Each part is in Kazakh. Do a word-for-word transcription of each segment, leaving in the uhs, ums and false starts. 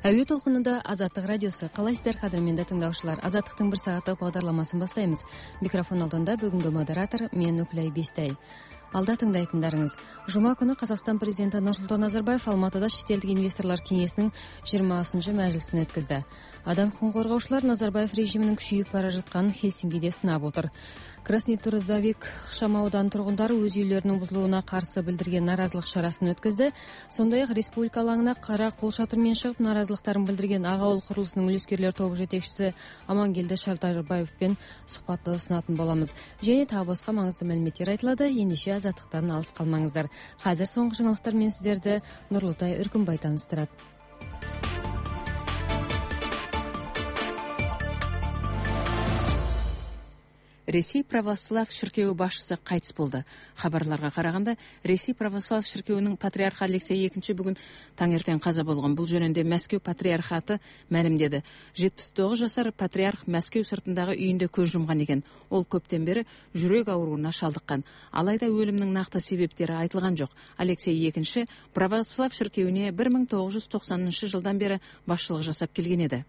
Әуе толқынында Азаттық радиосы. Қалайсыздар қадірменді тыңдаушылар? Азаттықтың бір сағаттық бағдарламасын бастаймыз. Микрофон алдында бүгінгі модератор мен Нүкләй Бестай. Алда тыңдайтындарыңыз. Жұма күні Қазақстан президенті Нұрсұлтан Назарбаев Алматыда шетелдік инвесторлар кеңесінің жиырмасыншы мәжілісін өткізді. Адам құқығын қорғаушылар Назарбаев режимінің күшейіп бара жатқанын Хельсинкиде сынап отыр. Красный Трудовик ықшамаудан тұрғындары өз үйлерінің бұзылуына қарсы білдірген наразылық шарасын өткізді. Сондай-ақ республика алаңына қара қолшатырмен шығып наразылықтарын білдірген Ағауыл құрылысының үлескерлер тобы жетекшісі Амангелді Шартарбаевпен сұхбатты ұсынатын боламыз. Және тағы басқа маңызды мәліметтер айтылады. Ендеше азаттықтан алыс қалмаңыздар. Қазір соңғы жаңалықтармен сіздерді Нұрлытай Үркімбай таныстырады. Ресей православ шіркеуі басшысы қайтыс болды. Хабарларға қарағанда, Ресей православ шіркеуінің патриархы Алексей екінші бүгін таңертең қаза болған. Бұл жөнінде Мәскеу патриархаты мәлімдеді. жетпіс тоғыз жасар патриарх Мәскеу сыртындағы үйінде көз жұмған екен. Ол көптен бері жүрек ауруына шалдыққан. Алайда өлімнің нақты себептері айтылған жоқ. Алексей екінші православ шіркеуіне бір мың тоғыз жүз тоқсаныншы жылдан бері басшылық жасап келген еді.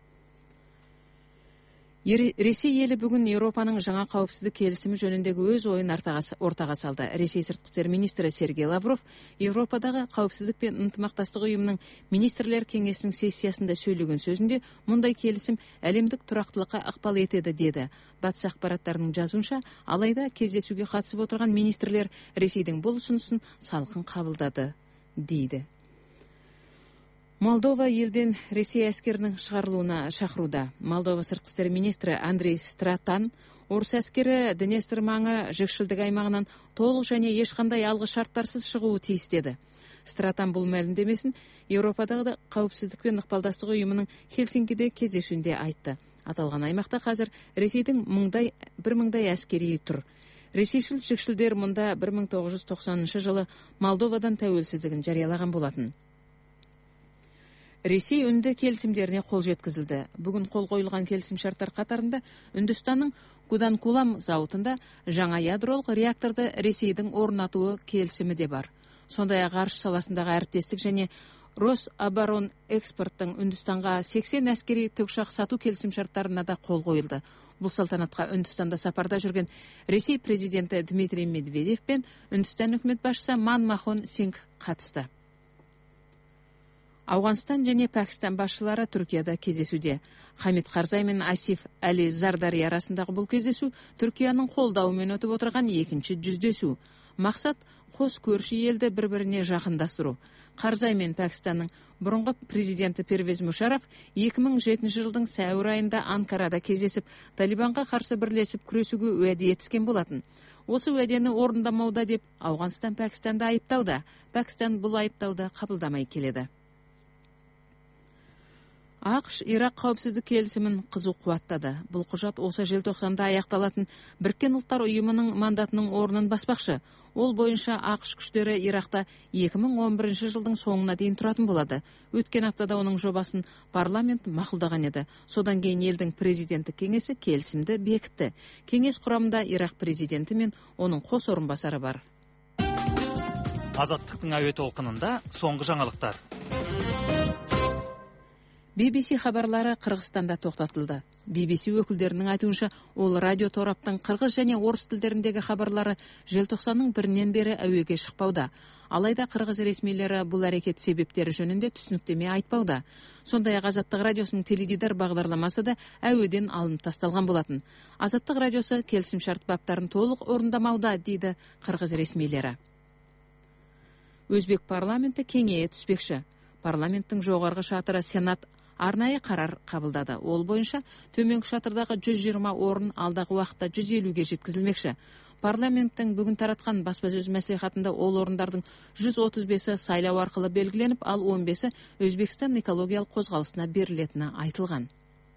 Ресей елі бүгін Еуропаның жаңа қауіпсіздік келісімі жөніндегі өз ойын ортаға салды. Ресей сыртқы істер министрі Сергей Лавров Еуропадағы қауіпсіздік пен ынтымақтастық ұйымының министрлер кеңесінің сессиясында сөйлеген сөзінде мұндай келісім әлемдік тұрақтылыққа ықпал етеді деді. Батыс ақпараттарының жазуынша, алайда кездесуге қатысып отырған министрлер Ресейдің бұл ұсынысын салқын қабылдады дейді. Молдова елден Ресей әскерінің шығарылуына шақыруда. Молдова сыртқы істер министрі Андрей Стратан орыс әскері Днестр маңы жікшілдік аймағынан толық және ешқандай алғы шарттарсыз шығуы тиіс деді. Стратан бұл мәлімдемесін Еуропадағы қауіпсіздік пен ықпалдастық ұйымының Хельсинкиде кездесуінде айтты. Аталған аймақта қазір Ресейдің мыңдай, бір мыңдай әскери тұр. Ресейшіл жікшілдер мұнда бір мың тоғыз жүз тоқсаныншы жылы Молдовадан тәуелсіздігін жариялаған болатын. Ресей үнді келісімдеріне қол жеткізілді. Бүгін қол қойылған келісім шарттар қатарында Үндістанның Куданкулам зауытында жаңа ядролық реакторды Ресейдің орнатуы келісімі де бар. Сондай-ақ ғарыш саласындағы әріптестік және Рособорон экспорттың Үндістанға сексен әскери тікұшақ сату келісім шарттарына да қол қойылды. Бұл салтанатқа Үндістанда сапарда жүрген Ресей президенті Дмитрий Медведев пен Үндістан үкімет басшысы Манмохан Сингх қатысты. Ауғанстан және Пәкістан басшылары Түркияда кездесуде. Хамид Қарзай мен Асиф Әли Зардари арасындағы бұл кездесу Түркияның қолдауымен өтіп отырған екінші жүздесу. Мақсат қос көрші елді бір-біріне жақындастыру. Қарзай мен Пәкістанның бұрынғы президенті Первез Мушараф екі мың жетінші жылдың сәуір айында Анкарада кездесіп, Талибанға қарсы бірлесіп күресуге уәде етіскен болатын. Осы уәдені орындамауда деп Ауғанстан Пәкістанды айыптауда. Пәкістан бұл айыптауды қабылдамай келеді. ақш Ирақ қауіпсіздік келісімін қызу қуаттады. Бұл құжат осы желтоқсанда аяқталатын Біріккен ұлттар ұйымының мандатының орнын баспақшы. Ол бойынша ақш күштері Ирақта екі мың он бірінші жылдың соңына дейін тұратын болады. Өткен аптада оның жобасын парламент мақұлдаған еді. Содан кейін елдің президенті кеңесі келісімді бекітті. Кеңес құрамында Ирақ президенті мен оның қос орынбасары бар. Азаттықтың әуе толқынында соңғы жаңалықтар. би би си хабарлары Қырғызстанда тоқтатылды. би би си өкілдерінің айтуынша, ол радио тораптың қырғыз және орыс тілдеріндегі хабарлары желтоқсанның бірінен бері әуеге шықпауда. Алайда қырғыз ресмилері бұл әрекет себептері жөнінде түсініктеме айтпауда. Сондай-ақ Азаттық радиосының теледидар бағдарламасы да әуеден алынып тасталған болатын. Азаттық радиосы келісімшарт баптарын толық орындамауда, дейді қырғыз ресмилері. Өзбек парламенті кеңейе түспекші. Парламенттің жоғарғы шатыры Сенат арнайы қарар қабылдады. Ол бойынша төменгі шатырдағы жүз жиырма орын алдағы уақытта жүз елуге жеткізілмекші. Парламенттің бүгін таратқан баспасөз мәслихатында ол орындардың жүз отыз бесі сайлау арқылы белгіленіп, ал он бесі Өзбекстан экологиялық қозғалысына берілетіні айтылған.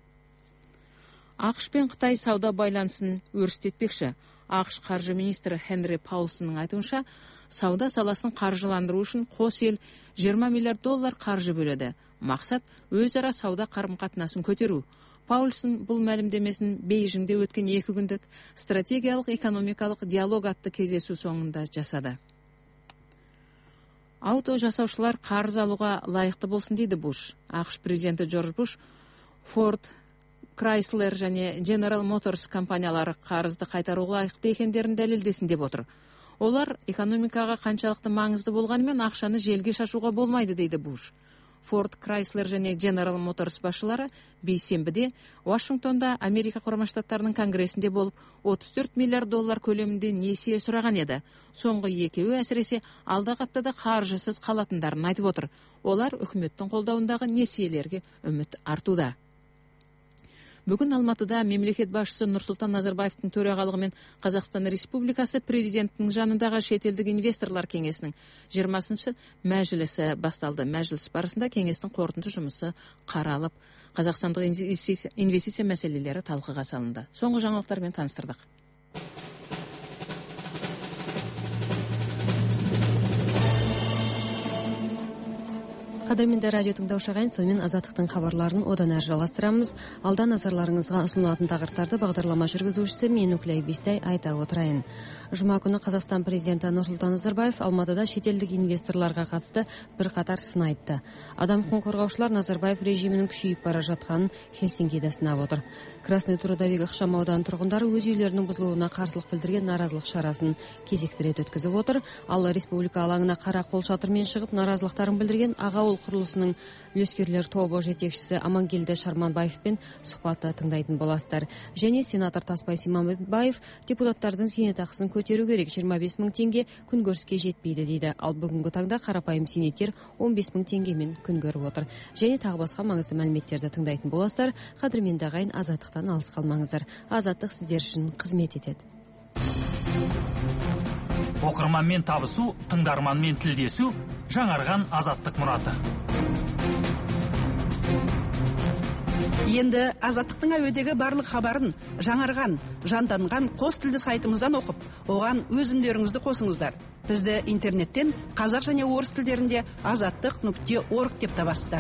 ақш пен Қытай сауда байланысын өрістетпекші. ақш қаржы министрі Хенри Паулсонның айтуынша, сауда саласын қаржыландыру үшін қос ел жиырма миллиард доллар қаржы бөледі. Мақсат өзара сауда қарым-қатынасын көтеру. Паулсон бұл мәлімдемесін Бейжіңде өткен екі күндік стратегиялық экономикалық диалог атты кездесу соңында жасады. Ауто жасаушылар қарыз алуға лайықты болсын дейді Буш. ақш президенті Джордж Буш Ford, Chrysler және General Motors компаниялары қарызды қайтаруға лайықты екендерін дәлелдесін деп отыр. Олар экономикаға қаншалықты маңызды болғанымен ақшаны желге шашуға болмайды дейді Буш. Ford, Chrysler және General Motors басшылары бейсенбіде Вашингтонда Америка Құрама Штаттарының конгрессінде болып отыз төрт миллиард доллар көлемінде несие сұраған еді. Соңғы екеуі әсіресе алдағы аптада қаржысыз қалатындарын айтып отыр. Олар үкіметтің қолдауындағы несиелерге үміт артуда. Бүгін Алматыда мемлекет басшысы Нұрсұлтан Назарбаевтың төрағалығымен Қазақстан Республикасы президентінің жанындағы шетелдік инвесторлар кеңесінің жиырмасыншы мәжілісі басталды. Мәжіліс барысында кеңестің қорытынды жұмысы қаралып, қазақстандық инвестиция мәселелері талқыға салынды. Соңғы жаңалықтармен таныстырдық. Қадірменді радио тыңдаушы ағайын, сонымен азаттықтың хабарларын одан әрі жалғастырамыз. Алда назарларыңызға ұсынылатын тақырыптарды бағдарлама жүргізушісі мен Нүкләй Бестай айта отырайын. Жұма күні Қазақстан президенті Нұрсұлтан Назарбаев Алматыда шетелдік инвесторларға қатысты бір қатар сын айтты. Адам құқығын қорғаушылар Назарбаев режимінің күшейіп бара жатқанын Хельсинкиде сынап отыр. Красный Трудовик ықшам ауданы тұрғындары өз үйлерінің бұзылуына қарсылық білдірген наразылық шарасын кезекті рет өткізіп отыр. Ал республика алаңына қара қол шатырмен шығып наразылықтарын білдірген Ағауыл құрылысының үлескерлер тобы жетекшісі Амангелді Шарманбаевпен сұхбатты тыңдайтын боласыздар. Және сенатор Тасбай Симамбаев депутаттардың зейнетақысын көтеру керек, жиырма бес мың теңге күнкөріске жетпейді дейді. Ал бүгінгі таңда қарапайым зейнеткер он бес мың теңгемен күн көріп отыр. Және тағы басқа маңызды мәліметтерді тыңдайтын боласыздар. Қадірменді ағайын, азаттықтан алыс қалмаңыздар. Азаттық сіздер үшін қызмет етеді. Оқырманмен табысу, тыңдарманмен тілдесу, жаңарған азаттық мұраты. Енді азаттықтың әуедегі барлық хабарын жаңарған, жанданған қос тілді сайтымыздан оқып, оған өз үндеріңізді қосыңыздар. Бізді интернеттен қазақ және орыс тілдерінде азаттық нүкте орг деп табасыздар.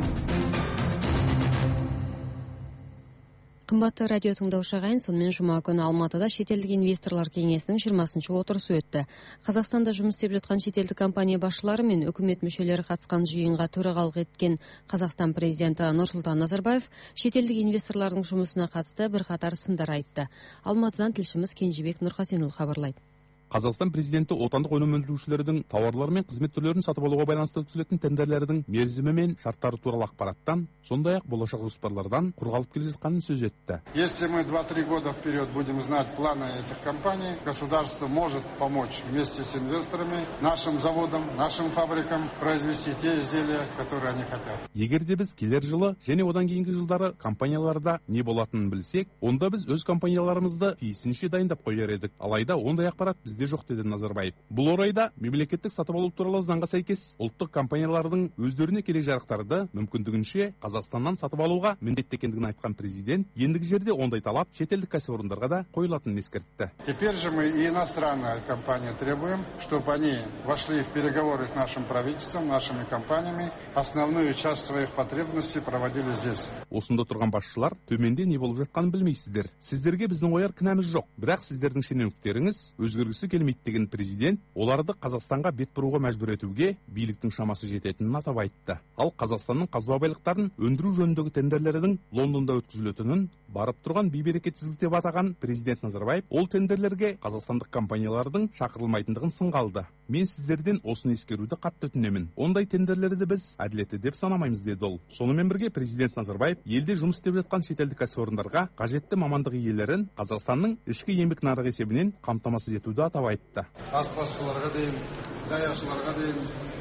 Қымбатты радио тыңдаушы ағайын, сонымен жұма күні Алматыда шетелдік инвесторлар кеңесінің жиырмасыншы отырысы өтті. Қазақстанда жұмыс істеп жатқан шетелдік компания басшылары мен үкімет мүшелері қатысқан жиынға төрағалық еткен Қазақстан президенті Нұрсұлтан Назарбаев шетелдік инвесторлардың жұмысына қатысты бір қатар сындар айтты. Алматыдан тілшіміз Кенжебек Нұрхасенұлы хабарлайды. Қазақстан президенті отандық өнім өндірушілердің тауарлар мен қызмет түрлерін сатып алуға байланысты өткізілетін тендерлердің мерзімі мен шарттары туралы ақпараттан, сондай-ақ болашақ жоспарлардан қорғалып келе жатқанын сөз етті. Если мы два-три года вперед будем знать планы этих компаний, государство может помочь вместе с инвесторами нашим заводам, нашим фабрикам произвести те изделия, которые они хотят. Егер де біз келер жылы және одан кейінгі жылдары компанияларда не болатынын білсек, онда біз өз компанияларымызды тиісінше дайындап қояр едік. Алайда ондай ақпарат бізде жоқ, деді Назарбаев. Бұл орайда мемлекеттік сатып алу туралы заңға сәйкес ұлттық компаниялардың өздеріне керек жарақтарды мүмкіндігінше Қазақстаннан сатып алуға міндетті екендігін айтқан президент, ендігі жерде ондай талап шетелдік кәсіпорындарға да қойылатынын ескертті. Теперь же мы и иностранные компании требуем, чтобы они вошли в переговоры с нашим правительством, нашими компаниями, основную часть своих потребностей проводили здесь. Осында тұрған басшылар төменде не болып жатқанын білмейсіздер. Сіздерге біздің ояр кінәміз жоқ, бірақ сіздердің шенеуніктеріңіз өзгергісі келмейді деген президент оларды Қазақстанға бет бұруға мәжбүр етуге биліктің шамасы жететінін атап айтты. Ал Қазақстанның қазба байлықтарын өндіру жөніндегі тендерлердің Лондонда өткізілетінін барып тұрған бейберекетсіздік деп атаған президент Назарбаев ол тендерлерге қазақстандық компаниялардың шақырылмайтындығын сынға алды. Мен сіздерден осыны ескеруді қатты өтінемін. Ондай тендерлерді біз әділетті деп санамаймыз, деді ол. Сонымен бірге президент Назарбаев елде жұмыс істеп жатқан шетелдік кәсіпорындарға қажетті мамандық иелерін Қазақстанның ішкі еңбек нарығы есебінен қамтамасыз етуді атап айтты. Аспазшыларға дейін, даяшыларға дейін,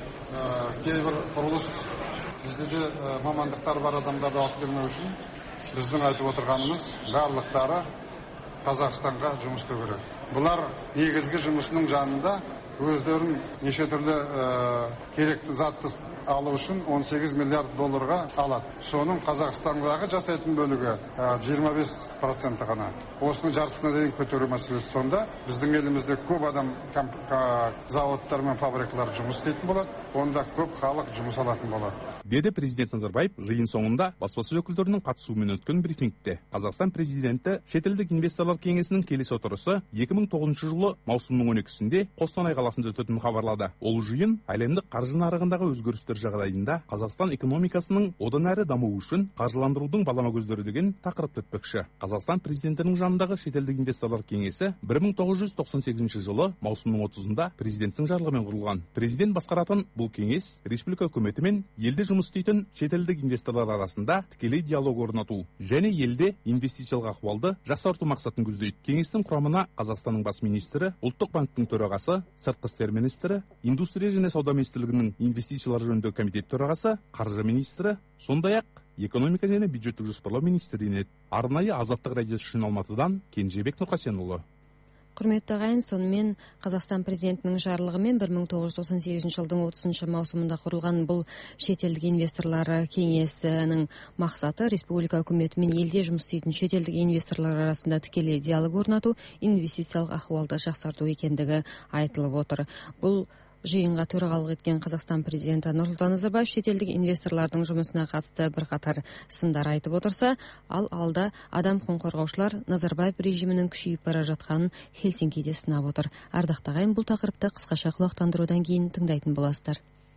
кейбір құрылыс бізде де мамандықтар бар адамдарды алып келмеу үшін біздің айтып отырғанымыз барлықтары Қазақстанға жұмыс істеу керек. Бұлар негізгі жұмысының жанында өздерін неше түрлі керекті затты алу үшін он сегіз миллиард долларға алады. Соның Қазақстандағы жасайтын бөлігі жиырма бес проценті ғана. Осының жартысына дейін көтеру мәселесі сонда. Біздің елімізде көп адам заводтар мен фабрикалар жұмыс істейтін болады. Онда көп халық жұмыс алатын болады. Деді президент Назарбаев жиын соңында баспасөз өкілдерінің қатысуымен өткен брифингте. Қазақстан президенті шетелдік инвесторлар кеңесінің келесі отырысы екі мың тоғызыншы жылы маусымның он екісінде Қостанай қаласында өтетінін хабарлады. Ол жиын әлемдік қаржы нарығындағы өзгерістер жағдайында Қазақстан экономикасының одан әрі дамуы үшін қаржыландырудың балама көздері деген тақырыпты өтпекші. Қазақстан президентінің жанындағы шетелдік инвесторлар кеңесі бір мың тоғыз жүз тоқсан сегізінші жылы маусымның отызында президенттің жарлығымен құрылған. Президент басқаратын бұл кеңес республика үкіметі мен елде жұмыс істейтін шетелдік инвесторлар арасында тікелей диалог орнату және елде инвестициялық ахуалды жақсарту мақсатын көздейді. Кеңестің құрамына Қазақстанның бас министрі, ұлттық банктың төрағасы, сыртқы істер министрі, индустрия және сауда министрлігінің инвестициялар жөніндегі комитет төрағасы, қаржы министрі, сондай-ақ экономика және бюджеттік жоспарлау министрі енеді. Арнайы Азаттық радиосы үшін Алматыдан Кенжебек Нұрқасенұлы. Құрметті ағайын, сонымен Қазақстан президентінің жарлығымен бір мың тоғыз жүз тоқсан сегізінші жылдың отызыншы маусымында құрылған бұл шетелдік инвесторлар кеңесінің мақсаты республика үкіметі мен елде жұмыс істейтін шетелдік инвесторлар арасында тікелей диалог орнату, инвестициялық ахуалды жақсарту екендігі айтылып отыр. Бұл жиынға төрағалық еткен Қазақстан президенті Нұрсұлтан Назарбаев шетелдік инвесторлардың жұмысына қатысты бірқатар сындар айтып отырса, ал алда адам құқығын қорғаушылар Назарбаев режимінің күшейіп бара жатқанын Хельсинкиде сынап отыр. Ардақтағы ағайын, бұл тақырыпты қысқаша құлақтандырудан кейін тыңдайтын боласыздар.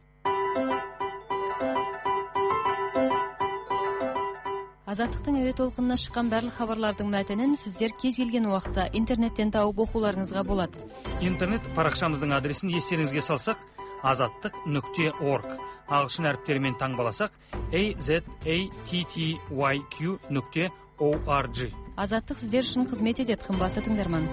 Азаттықтың әуе толқынына шыққан барлық хабарлардың мәтінін сіздер кез келген уақытта интернеттен тауып оқуларыңызға болады. Интернет парақшамыздың адресін естеріңізге салсақ, азаттық нүкте орг. Ағылшын әріптерімен таңбаласақ, azattyq нүкте org. Азаттық сіздер үшін қызмет етеді, қымбатты тыңдарман.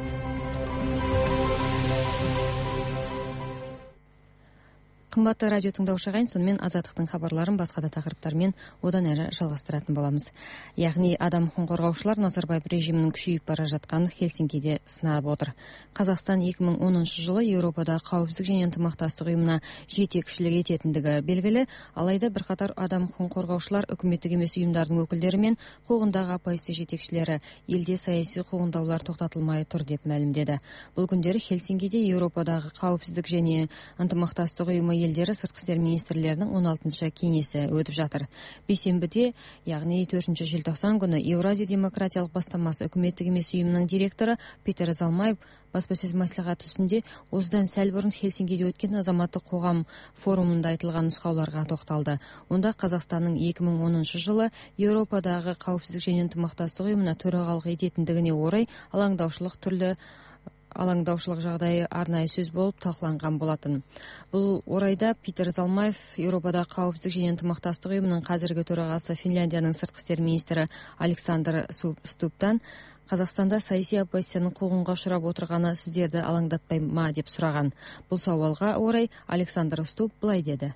Қымбатты радио тыңдаушы ағайын, сонымен азаттықтың хабарларын басқа да тақырыптармен одан әрі жалғастыратын боламыз. Яғни адам құқығын қорғаушылар Назарбаев режимінің күшейіп бара жатқанын Хельсинкиде сынап отыр. Қазақстан екі мың оныншы жылы Еуропада қауіпсіздік және ынтымақтастық ұйымына жетекшілік ететіндігі белгілі, алайда бірқатар адам құқығын қорғаушылар үкіметтік емес ұйымдардың өкілдері мен қуғындағы оппозиция жетекшілері елде саяси қуғындаулар тоқтатылмай тұр деп мәлімдеді. Бұл күндері Хельсинкиде Еуропадағы қауіпсіздік және ынтымақтастық ұйымы елдері сыртқы істер министрлерінің он алтыншы кеңесі өтіп жатыр. Бейсенбіде, яғни төртінші желтоқсан күні Еуразия демократиялық бастамасы үкіметтік емес ұйымының директоры Питер Залмаев баспасөз мәслихаты үстінде осыдан сәл бұрын Хельсинкиде өткен азаматтық қоғам форумында айтылған нұсқауларға тоқталды. Онда Қазақстанның екі мың оныншы жылы Еуропадағы қауіпсіздік және ынтымақтастық ұйымына төрағалық ететіндігіне орай алаңдаушылық түрлі алаңдаушылық жағдайы арнайы сөз болып талқыланған болатын. Бұл орайда Питер Залмаев Еуропада қауіпсіздік және ынтымақтастық ұйымының қазіргі төрағасы Финляндияның сыртқы істер министрі Александр Стубтан Қазақстанда саяси оппозицияның қуғынға ұшырап отырғаны сіздерді алаңдатпай ма деп сұраған. Бұл сауалға орай Александр Стуб былай деді.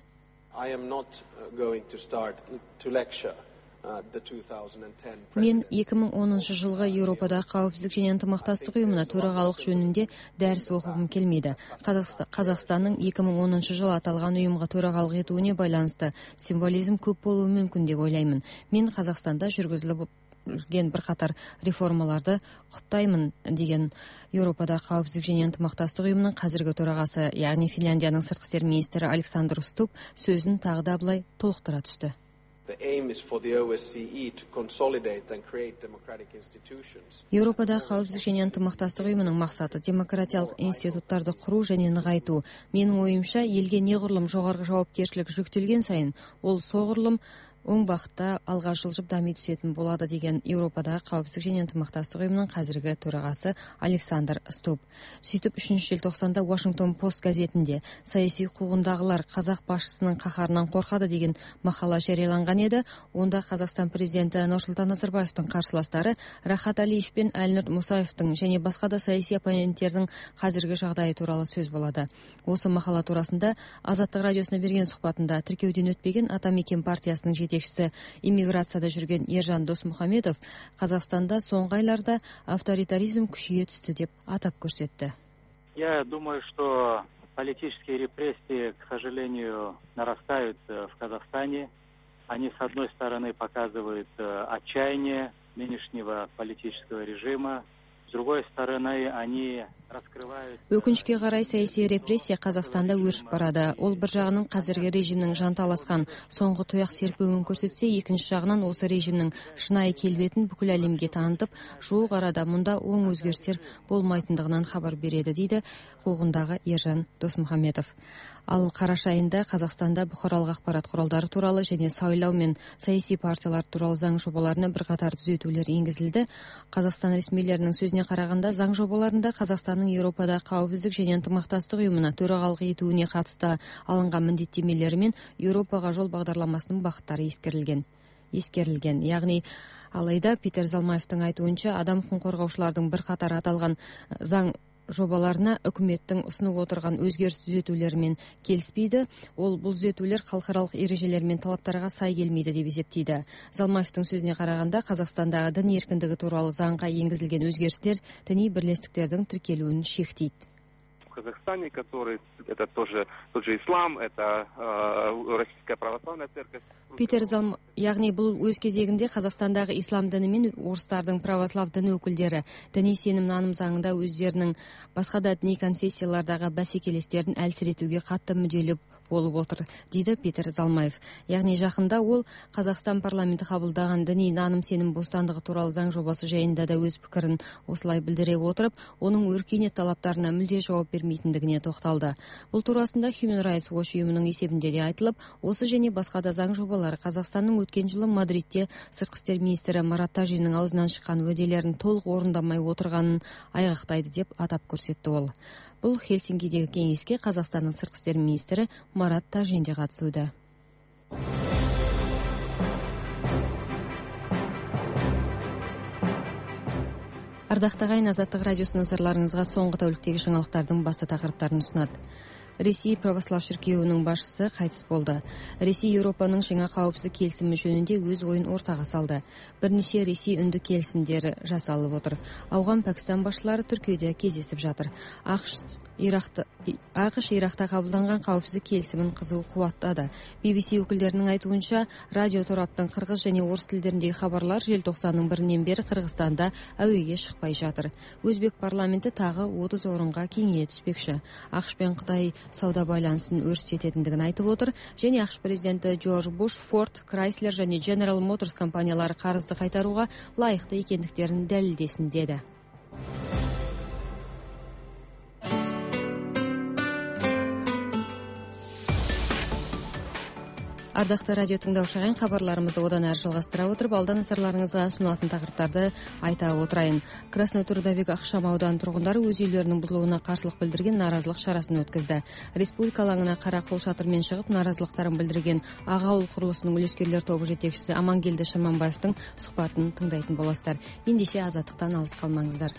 Мен екі мың оныншы жылғы Еуропада қауіпсіздік және ынтымақтастық ұйымына төрағалық жөнінде дәріс оқығым келмейді. Қазақстанның екі мың оныншы жылы аталған ұйымға төрағалық етуіне байланысты символизм көп болуы мүмкін деп ойлаймын. Мен Қазақстанда жүргізіліп жүрген бірқатар реформаларды құптаймын деген Еуропада қауіпсіздік және ынтымақтастық ұйымының қазіргі төрағасы, яғни Финляндияның сыртқы істер министрі Александр Стуб сөзін тағы да былай толықтыра түсті. Еуропада қауіпсіздік және ынтымақтастық ұйымының мақсаты демократиялық институттарды құру және нығайту. Менің ойымша, елге неғұрлым жоғарғы жауапкершілік жүктелген сайын, ол соғұрлым оң бағытта алға жылжып дами түсетін болады деген Еуропадағы қауіпсіздік және ынтымақтастық ұйымының қазіргі төрағасы Александр Стуб. Сөйтіп үшінші желтоқсанда Washington Post газетінде саяси қуғындағылар қазақ басшысының қаһарынан қорқады деген мақала жарияланған еді. Онда Қазақстан президенті Нұрсұлтан Назарбаевтың қарсыластары Рахат Алиев пен Әлнұр Мұсаевтың және басқа да саяси оппоненттердің қазіргі жағдайы туралы сөз болады. Осы мақала турасында Азаттық радиосына берген сұхбатында тіркеуден өтпеген Атамекен партиясының жетекшісі иммиграцияда жүрген Ержан Досмұхамедов Қазақстанда соңғы айларда авторитаризм күшейе түсті деп атап көрсетті. Я думаю, что политические репрессии, к сожалению, нарастают в Казахстане. Они, с одной стороны, показывают отчаяние нынешнего политического режима. С другой стороны, они раскрывают... Өкінішке қарай саяси репрессия Қазақстанда өршіп барады. Ол бір жағынан қазіргі режимнің жанталасқан соңғы тұяқ серпуін көрсетсе, екінші жағынан осы режимнің шынайы келбетін бүкіл әлемге танытып, жуық арада мұнда оң өзгерістер болмайтындығынан хабар береді, дейді қуғындағы Ержан Досмұхамедов. Ал қараша айында Қазақстанда бұқаралық ақпарат құралдары туралы және сайлау мен саяси партиялар туралы заң жобаларына бірқатар түзетулер енгізілді. Қазақстан ресмилерінің сөзіне қарағанда, заң жобаларында Қазақстанның Еуропада қауіпсіздік және ынтымақтастық ұйымына төрағалық етуіне қатысты алынған міндеттемелері мен Еуропаға жол бағдарламасының бағыттары ескерілген. Ескерілген. Яғни, алайда Питер Залмаевтың айтуынша, адам құқығын қорғаушылардың бірқатар аталған заң жобаларына үкіметтің ұсынып отырған өзгеріс түзетулермен келіспейді. Ол бұл түзетулер халықаралық ережелер мен талаптарға сай келмейді деп есептейді. Залмаевтың сөзіне қарағанда, Қазақстандағы дін еркіндігі туралы заңға енгізілген өзгерістер діни бірлестіктердің тіркелуін шектейді. В Казахстане, который это тоже тот же ислам, это э, российская православная церковь. Питер Залм, яғни бұл өз кезегінде Қазақстандағы ислам діні мен орыстардың православ діні өкілдері діни сенім наным заңында өздерінің басқа да діни конфессиялардағы бәсекелестерін әлсіретуге қатты мүдделі болып отыр, дейді Питер Залмаев. Яғни жақында ол Қазақстан парламенті қабылдаған діни наным сенім бостандығы туралы заң жобасы жайында да өз пікірін осылай білдіре отырып, оның өркениет талаптарына мүлде жауап бермейтіндігіне тоқталды. Бұл турасында Human Rights Watch ұйымының есебінде де айтылып, осы және басқа да заң жобалары Қазақстанның өткен жылы Мадридте сыртқы істер министрі Марат Тажиннің аузынан шыққан уәделерін толық орындамай отырғанын айғақтайды деп атап көрсетті ол. Бұл Хельсинкидегі кеңеске Қазақстанның сыртқы істер министрі Марат Тажин де қатысуда. Ардақты ағайын, Азаттық радиосы назарларыңызға соңғы тәуліктегі жаңалықтардың басты тақырыптарын ұсынады. Ресей православ шіркеуінің басшысы қайтыс болды. Ресей Еуропаның жаңа қауіпсіздік келісімі жөнінде өз ойын ортаға салды. Бірнеше Ресей үнді келісімдері жасалып отыр. Ауған Пәкістан басшылары Түркияда кездесіп жатыр. ақш Иракта қабылданған қауіпсіздік келісімін қызу қуаттады. би би си өкілдерінің айтуынша, радио тораптың қырғыз және орыс тілдеріндегі хабарлар желтоқсанның бірінен бері Қырғызстанда әуеге шықпай жатыр. Өзбек парламенті тағы отыз орынға кеңейе түспекші. ақш пен Қытай сауда байланысын өрістететіндігін айтып отыр, және ақш президенті Джордж Буш, Форд, Крайслер және General Motors компаниялары қарызды қайтаруға лайықты екендіктерін дәлелдесін деді. Ардақты радио тыңдаушы ағайын, хабарларымызды одан әрі жалғастыра отырып, алда назарларыңызға ұсынылатын тақырыптарды айта отырайын. Красный Трудовик ықшам ауданы тұрғындары өз үйлерінің бұзылуына қарсылық білдірген наразылық шарасын өткізді. Республика алаңына қара қол шатырмен шығып, наразылықтарын білдірген аға ауыл құрылысының үлескерлер тобы жетекшісі Амангелді Шырманбаевтың сұхбатын тыңдайтын боласыздар. Ендеше Азаттықтан алыс қалмаңыздар.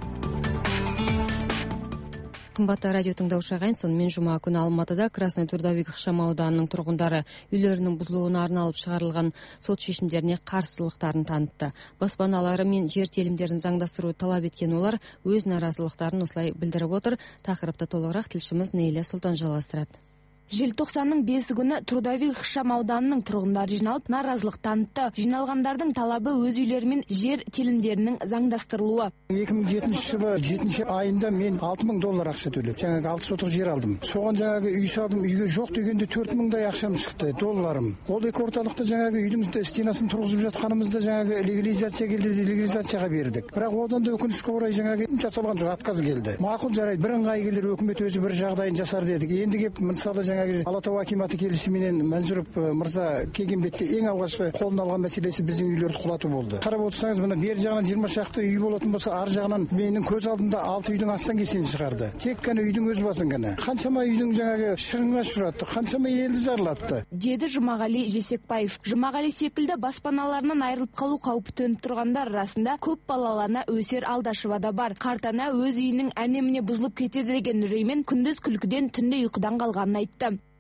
Қымбатты радио тыңдаушы ағайын, сонымен жұма күні Алматыда Красный Трудовик ықшам ауданының тұрғындары үйлерінің бұзылуына арналып шығарылған сот шешімдеріне қарсылықтарын танытты. Баспаналары мен жер телімдерін заңдастыруды талап еткен олар өз наразылықтарын осылай білдіріп отыр. Тақырыпты толығырақ тілшіміз Нейля Сұлтан жалғастырады. Желтоқсанның бесі күні Трудовик ықшам ауданының тұрғындары жиналып наразылық танытты. Жиналғандардың талабы өз үйлері мен жер телімдерінің заңдастырылуы. екі мың жетінші жылы жетінші айында мен алты мың доллар ақша төлеп, жаңағы алты сотық жер алдым. Соған жаңағы үй салдым, үйге жоқ дегенде төрт мыңдай ақшам шықты, долларым. Ол екі орталықта жаңағы үйдің стенасын тұрғызып жатқанымызда жаңағы легализация келді, легализацияға бердік. Бірақ одан да өкінішке орай жаңағы жасалған жоқ, отказ келді. Мақұл, жарайды, бірыңғай келер, өкімет өзі бір жағдайын жасар дедік. Енді кеп мысалы жаңағы Алатау акиматы келісіменен Мәнсүров мырза келген бетте ең алғашқы қолына алған мәселесі біздің үйлерді құлату болды. Қарап отырсаңыз, мына бер жағынан жиырма шақты үй болатын болса, ар жағынан менің көз алдымда алты үйдің астан кесені шығарды. Тек қана үйдің өз басын ғана. Қаншама үйдің жаңағы шығынға ұшыратты, қаншама елді зарлатты. Деді Жұмағали Жесекбаев. Жұмағали секілді баспаналарынан айырылып қалу қаупі төніп тұрғандар арасында көп балалана Өсер Алдашева да бар. Қартана өз үйінің әне-міне бұзылып кетеді деген үреймен күндіз күлкіден түнде ұйқыдан қалғанын айтты.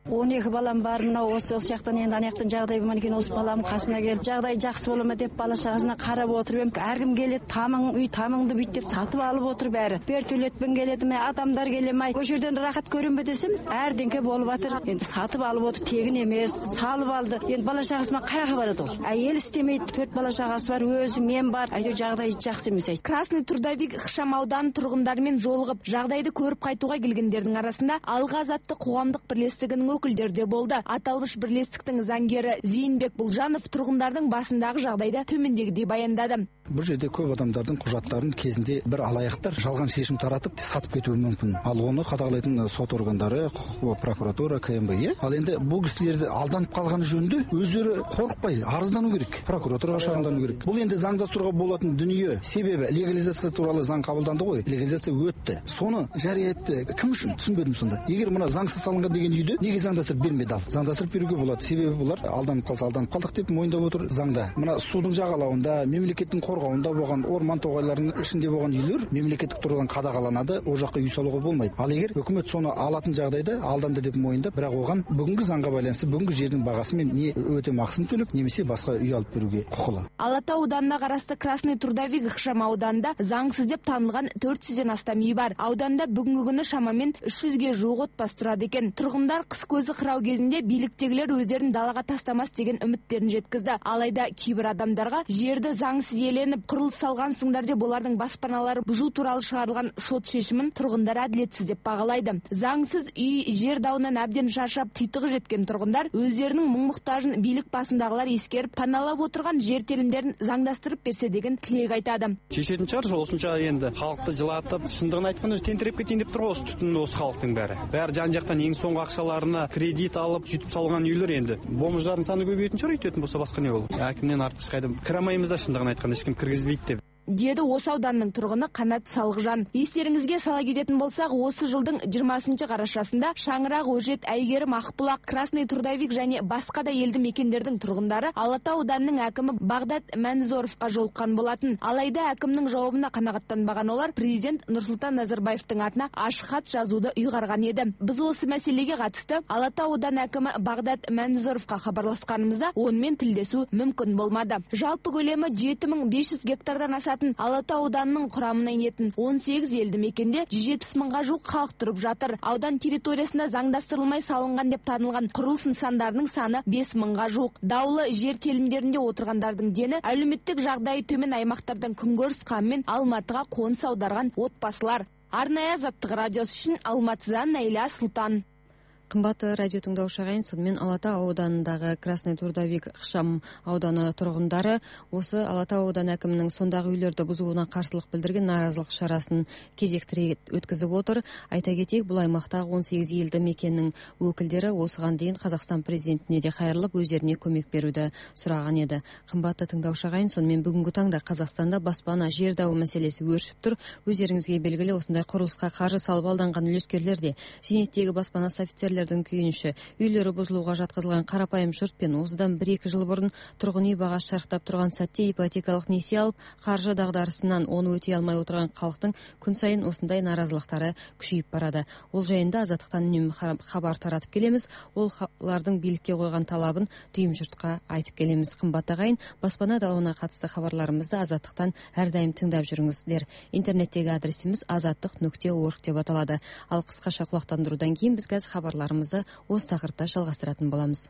он екі балам бар, мынау осы жақтан енді ана жақтан жағдай болмай екен, осы балам қасына келіп жағдай жақсы бола ма деп бала шағасына қарап отырып ем. Әркім келеді, тамың үй тамыңды бүйт деп сатып алып отыр бәрі. Вертолетпен келеді ме, адамдар келе ме, осы жерден рахат көрем бе десем, әрдеңке болып жатыр. Енді сатып алып отыр, тегін емес, салып алды. Енді бала шағасына қайғы барады ол. Әйел істемейді, төрт бала шағасы бар, өзі мен бар. Әйтеуір жағдай жақсы емес ай. Красный Трудовик ықшам ауданы тұрғындарымен жолығып, жағдайды көріп қайтуға келгендердің арасында Алға азатты қоғамдық бірлестігінің өкілдері де болды. Аталмыш бірлестіктің заңгері Зейінбек Бұлжанов тұрғындардың басындағы жағдайды төмендегідей баяндады. Бұл жерде көп адамдардың құжаттарын кезінде бір алаяқтар жалған шешім таратып сатып кетуі мүмкін. Ал оны қадағалайтын сот органдары, құқық прокуратура, ка эм бэ, е? Ал енді бұл кісілерді алданып қалғаны жөнінде өздері қорықпай арыздану керек, прокуратураға шағымдану керек. Бұл енді заңдастыруға болатын дүние. Себебі легализация туралы заң қабылданды ғой, легализация өтті. Соны жария етті. Кім үшін? Түсінбедім сонда. Егер мына заңсыз салынған деген үйді неге заңдастырып бермеді ал? Заңдастырып беруге болады. Себебі бұлар алданып қалса алданып қалдық деп мойындап отыр заңда. Мына судың жағалауында, мемлекеттің қорғауында болған орман тоғайларының ішінде болған үйлер мемлекеттік тұрғыдан қадағаланады, ол жаққа үй салуға болмайды. Ал егер үкімет соны алатын жағдайда алданды деп мойындап, бірақ оған бүгінгі заңға байланысты бүгінгі жердің бағасымен не өтемақысын төлеп, немесе басқа үй алып беруге құқылы. Алатау ауданына қарасты Красный Трудовик ықшам ауданында заңсыз деп танылған төрт жүзден астам үй бар. Ауданда бүгінгі күні шамамен үш жүзге жуық отбасы тұрады екен. Тұрғындар қыс көзі қырау кезінде биліктегілер өздерін далаға тастамас деген үміттерін жеткізді. Алайда кейбір адамдарға жерді заңсыз иеленіп, құрылыс салғансыңдар деп олардың баспаналары бұзу туралы шығарылған сот шешімін тұрғындар әділетсіз деп бағалайды. Заңсыз үй жер дауынан әбден шаршап титығы жеткен тұрғындар өздерінің мұң-мұқтажын билік басындағылар ескеріп, паналап отырған жер телімдерін заңдастырып берсе деген тілек айтады. Шешетін шығар, осынша енді халықты жылатып, шындығын айтқан өзі тентіреп кетейін деп тұр ғой, осы түтін осы халықтың бәрі. Бәрі жан-жақтан ең соңғы ақшаларына кредит алып, сөйтіп салған үйлер енді. Бомждардың саны көбейетін шығар, өйтетін болса басқа не olur. Әкімнен артық ешқайда кіре алмаймыз да, шындығын айтқанда ешкім кіргізбейді деп. Деді осы ауданның тұрғыны Қанат Салғжан. Естеріңізге сала кететін болсақ, осы жылдың жиырмасыншы қарашасында Шаңырақ, Өжет, Әйгерім, Ақбұлақ, Красный Трудовик және басқа да елді мекендердің тұрғындары Алатау ауданының әкімі Бағдат Мәнізоровқа жолыққан болатын. Алайда әкімнің жауабына қанағаттанбаған олар президент Нұрсұлтан Назарбаевтың атына ашық хат жазуды ұйғарған еді. Біз осы мәселеге қатысты Алатау ауданы әкімі Бағдат Мәнізоровқа хабарласқанымызда онымен тілдесу мүмкін болмады. Жалпы көлемі жеті мың бес жүз гектардан аса Алатау ауданының құрамына енетін он сегіз елді мекенде жүз жетпіс мыңға жуық халық тұрып жатыр. Аудан территориясында заңдастырылмай салынған деп танылған құрылыс нысандарының саны бес мыңға жуық. Даулы жер телімдерінде отырғандардың дені әлеуметтік жағдайы төмен аймақтардан күнкөріс қамымен Алматыға қоныс аударған отбасылар. Арнайы Азаттық радиосы үшін Алматыдан Найля Сұлтан. Қымбатты радио тыңдаушы ағайын, сонымен Алатау ауданындағы Красный Трудовик ықшам ауданы тұрғындары осы Алатау ауданы әкімінің сондағы үйлерді бұзуына қарсылық білдірген наразылық шарасын кезектіре өткізіп отыр. Айта кетейік, бұл аймақтағы он сегіз елді мекеннің өкілдері осыған дейін Қазақстан президентіне де қайырылып, өздеріне көмек беруді сұраған еді. Қымбатты тыңдаушы ағайын, сонымен бүгінгі таңда Қазақстанда баспана жер дауы мәселесі өршіп тұр. Өздеріңізге белгілі, осындай құрылысқа қаржы салып алданған үлескерлер де зейнеттегі баспанасы офицерлер күйініші, үйлері бұзылуға жатқызылған қарапайым жұртпен осыдан бір-екі жыл бұрын тұрғын үй бағасы шарықтап тұрған сәтте ипотекалық несие алып, қаржы дағдарысынан оны өтей алмай отырған халықтың күн сайын осындай наразылықтары күшейіп барады. Ол жайында Азаттықтан үнемі хабар таратып келеміз. Олардың билікке қойған талабын түйім жұртқа айтып келеміз. Қымбатты ағайын, баспана дауына қатысты хабарларымызды Азаттықтан әрдайым тыңдап жүріңіздер. Интернеттегі адресіміз азаттық нүкте орг деп аталады. Ал қысқаша құлақтандырудан кейін біз қазір хабарлар осы тақырыпта жалғастыратын боламыз.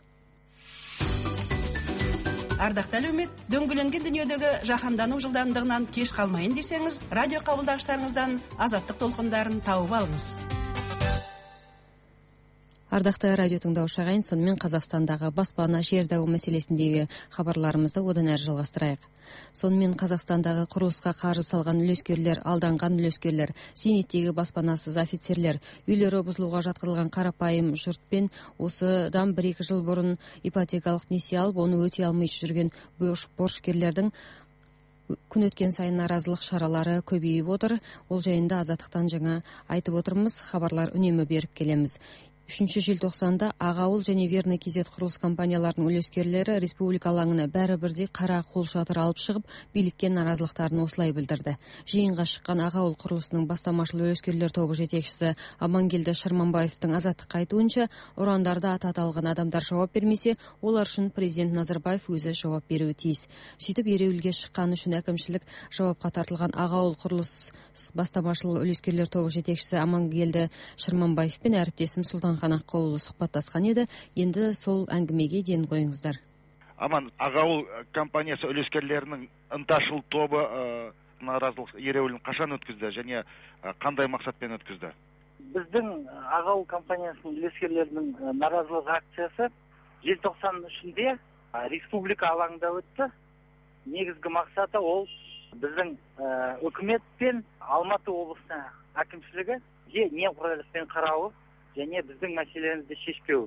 Ардақты әлеумет, дөңгеленген дүниедегі жаһандану жылдамдығынан кеш қалмайын десеңіз, радио қабылдағыштарыңыздан Азаттық толқындарын тауып алыңыз. Ардақты радио тыңдаушы ағайын, сонымен Қазақстандағы баспана жер дауы мәселесіндегі хабарларымызды одан әрі жалғастырайық. Сонымен Қазақстандағы құрылысқа қаржы салған үлескерлер, алданған үлескерлер, зейнеттегі баспанасыз офицерлер, үйлері бұзылуға жатқызылған қарапайым жұртпен осыдан бір-екі жыл бұрын ипотекалық несие алып, оны өтей алмай жүрген борышкерлердің күн өткен сайын наразылық шаралары көбейіп отыр. Ол жайында Азаттықтан жаңа айтып отырмыз, хабарлар үнемі беріп келеміз. үчүнчү желтоқсанда Ак Ауыл және Верный Кезет курулуш компанияларынын үлескерлери республика алаңына баары бирдей кара кол шатыр алып чыгып, бийликке наразылыктарын осулай билдирди. Жыйынга чыккан Ак Ауыл курулусунун бастамачыл үлескерлер тобу жетекчиси Амангелди Шарманбаевдин азаттыкка айтуунча, урандарды аты аталган адамдар жооп бермесе, олар үчүн президент Назарбаев өзү жооп берүүи тийиз. Сүйтүп эреүүлгө чыккан үчүн әкимчилик жоопко тартылган Ак Ауыл курулус бастамачыл үлескерлер тобу жетекчиси Амангелди Шарманбаев менен әріптесім Султанхан Аккулұлы сұхбаттасқан еді. Енді сол әңгімеге ден қойыңыздар. Аман, Ак Ауыл компаниясы үлескерлерінің ынташыл тобы наразылық ереуілін қашан өткізді және қандай мақсатпен өткізді? Біздің Ак Ауыл компаниясының үлескерлерінің наразылық акциясы желтоқсан үшінде республика алаңында өтті. Негізгі мақсаты ол біздің үкімет пен Алматы облысына әкімшілігі немқұрайлықпен қарауы және біздің мәселемізді шешпеу.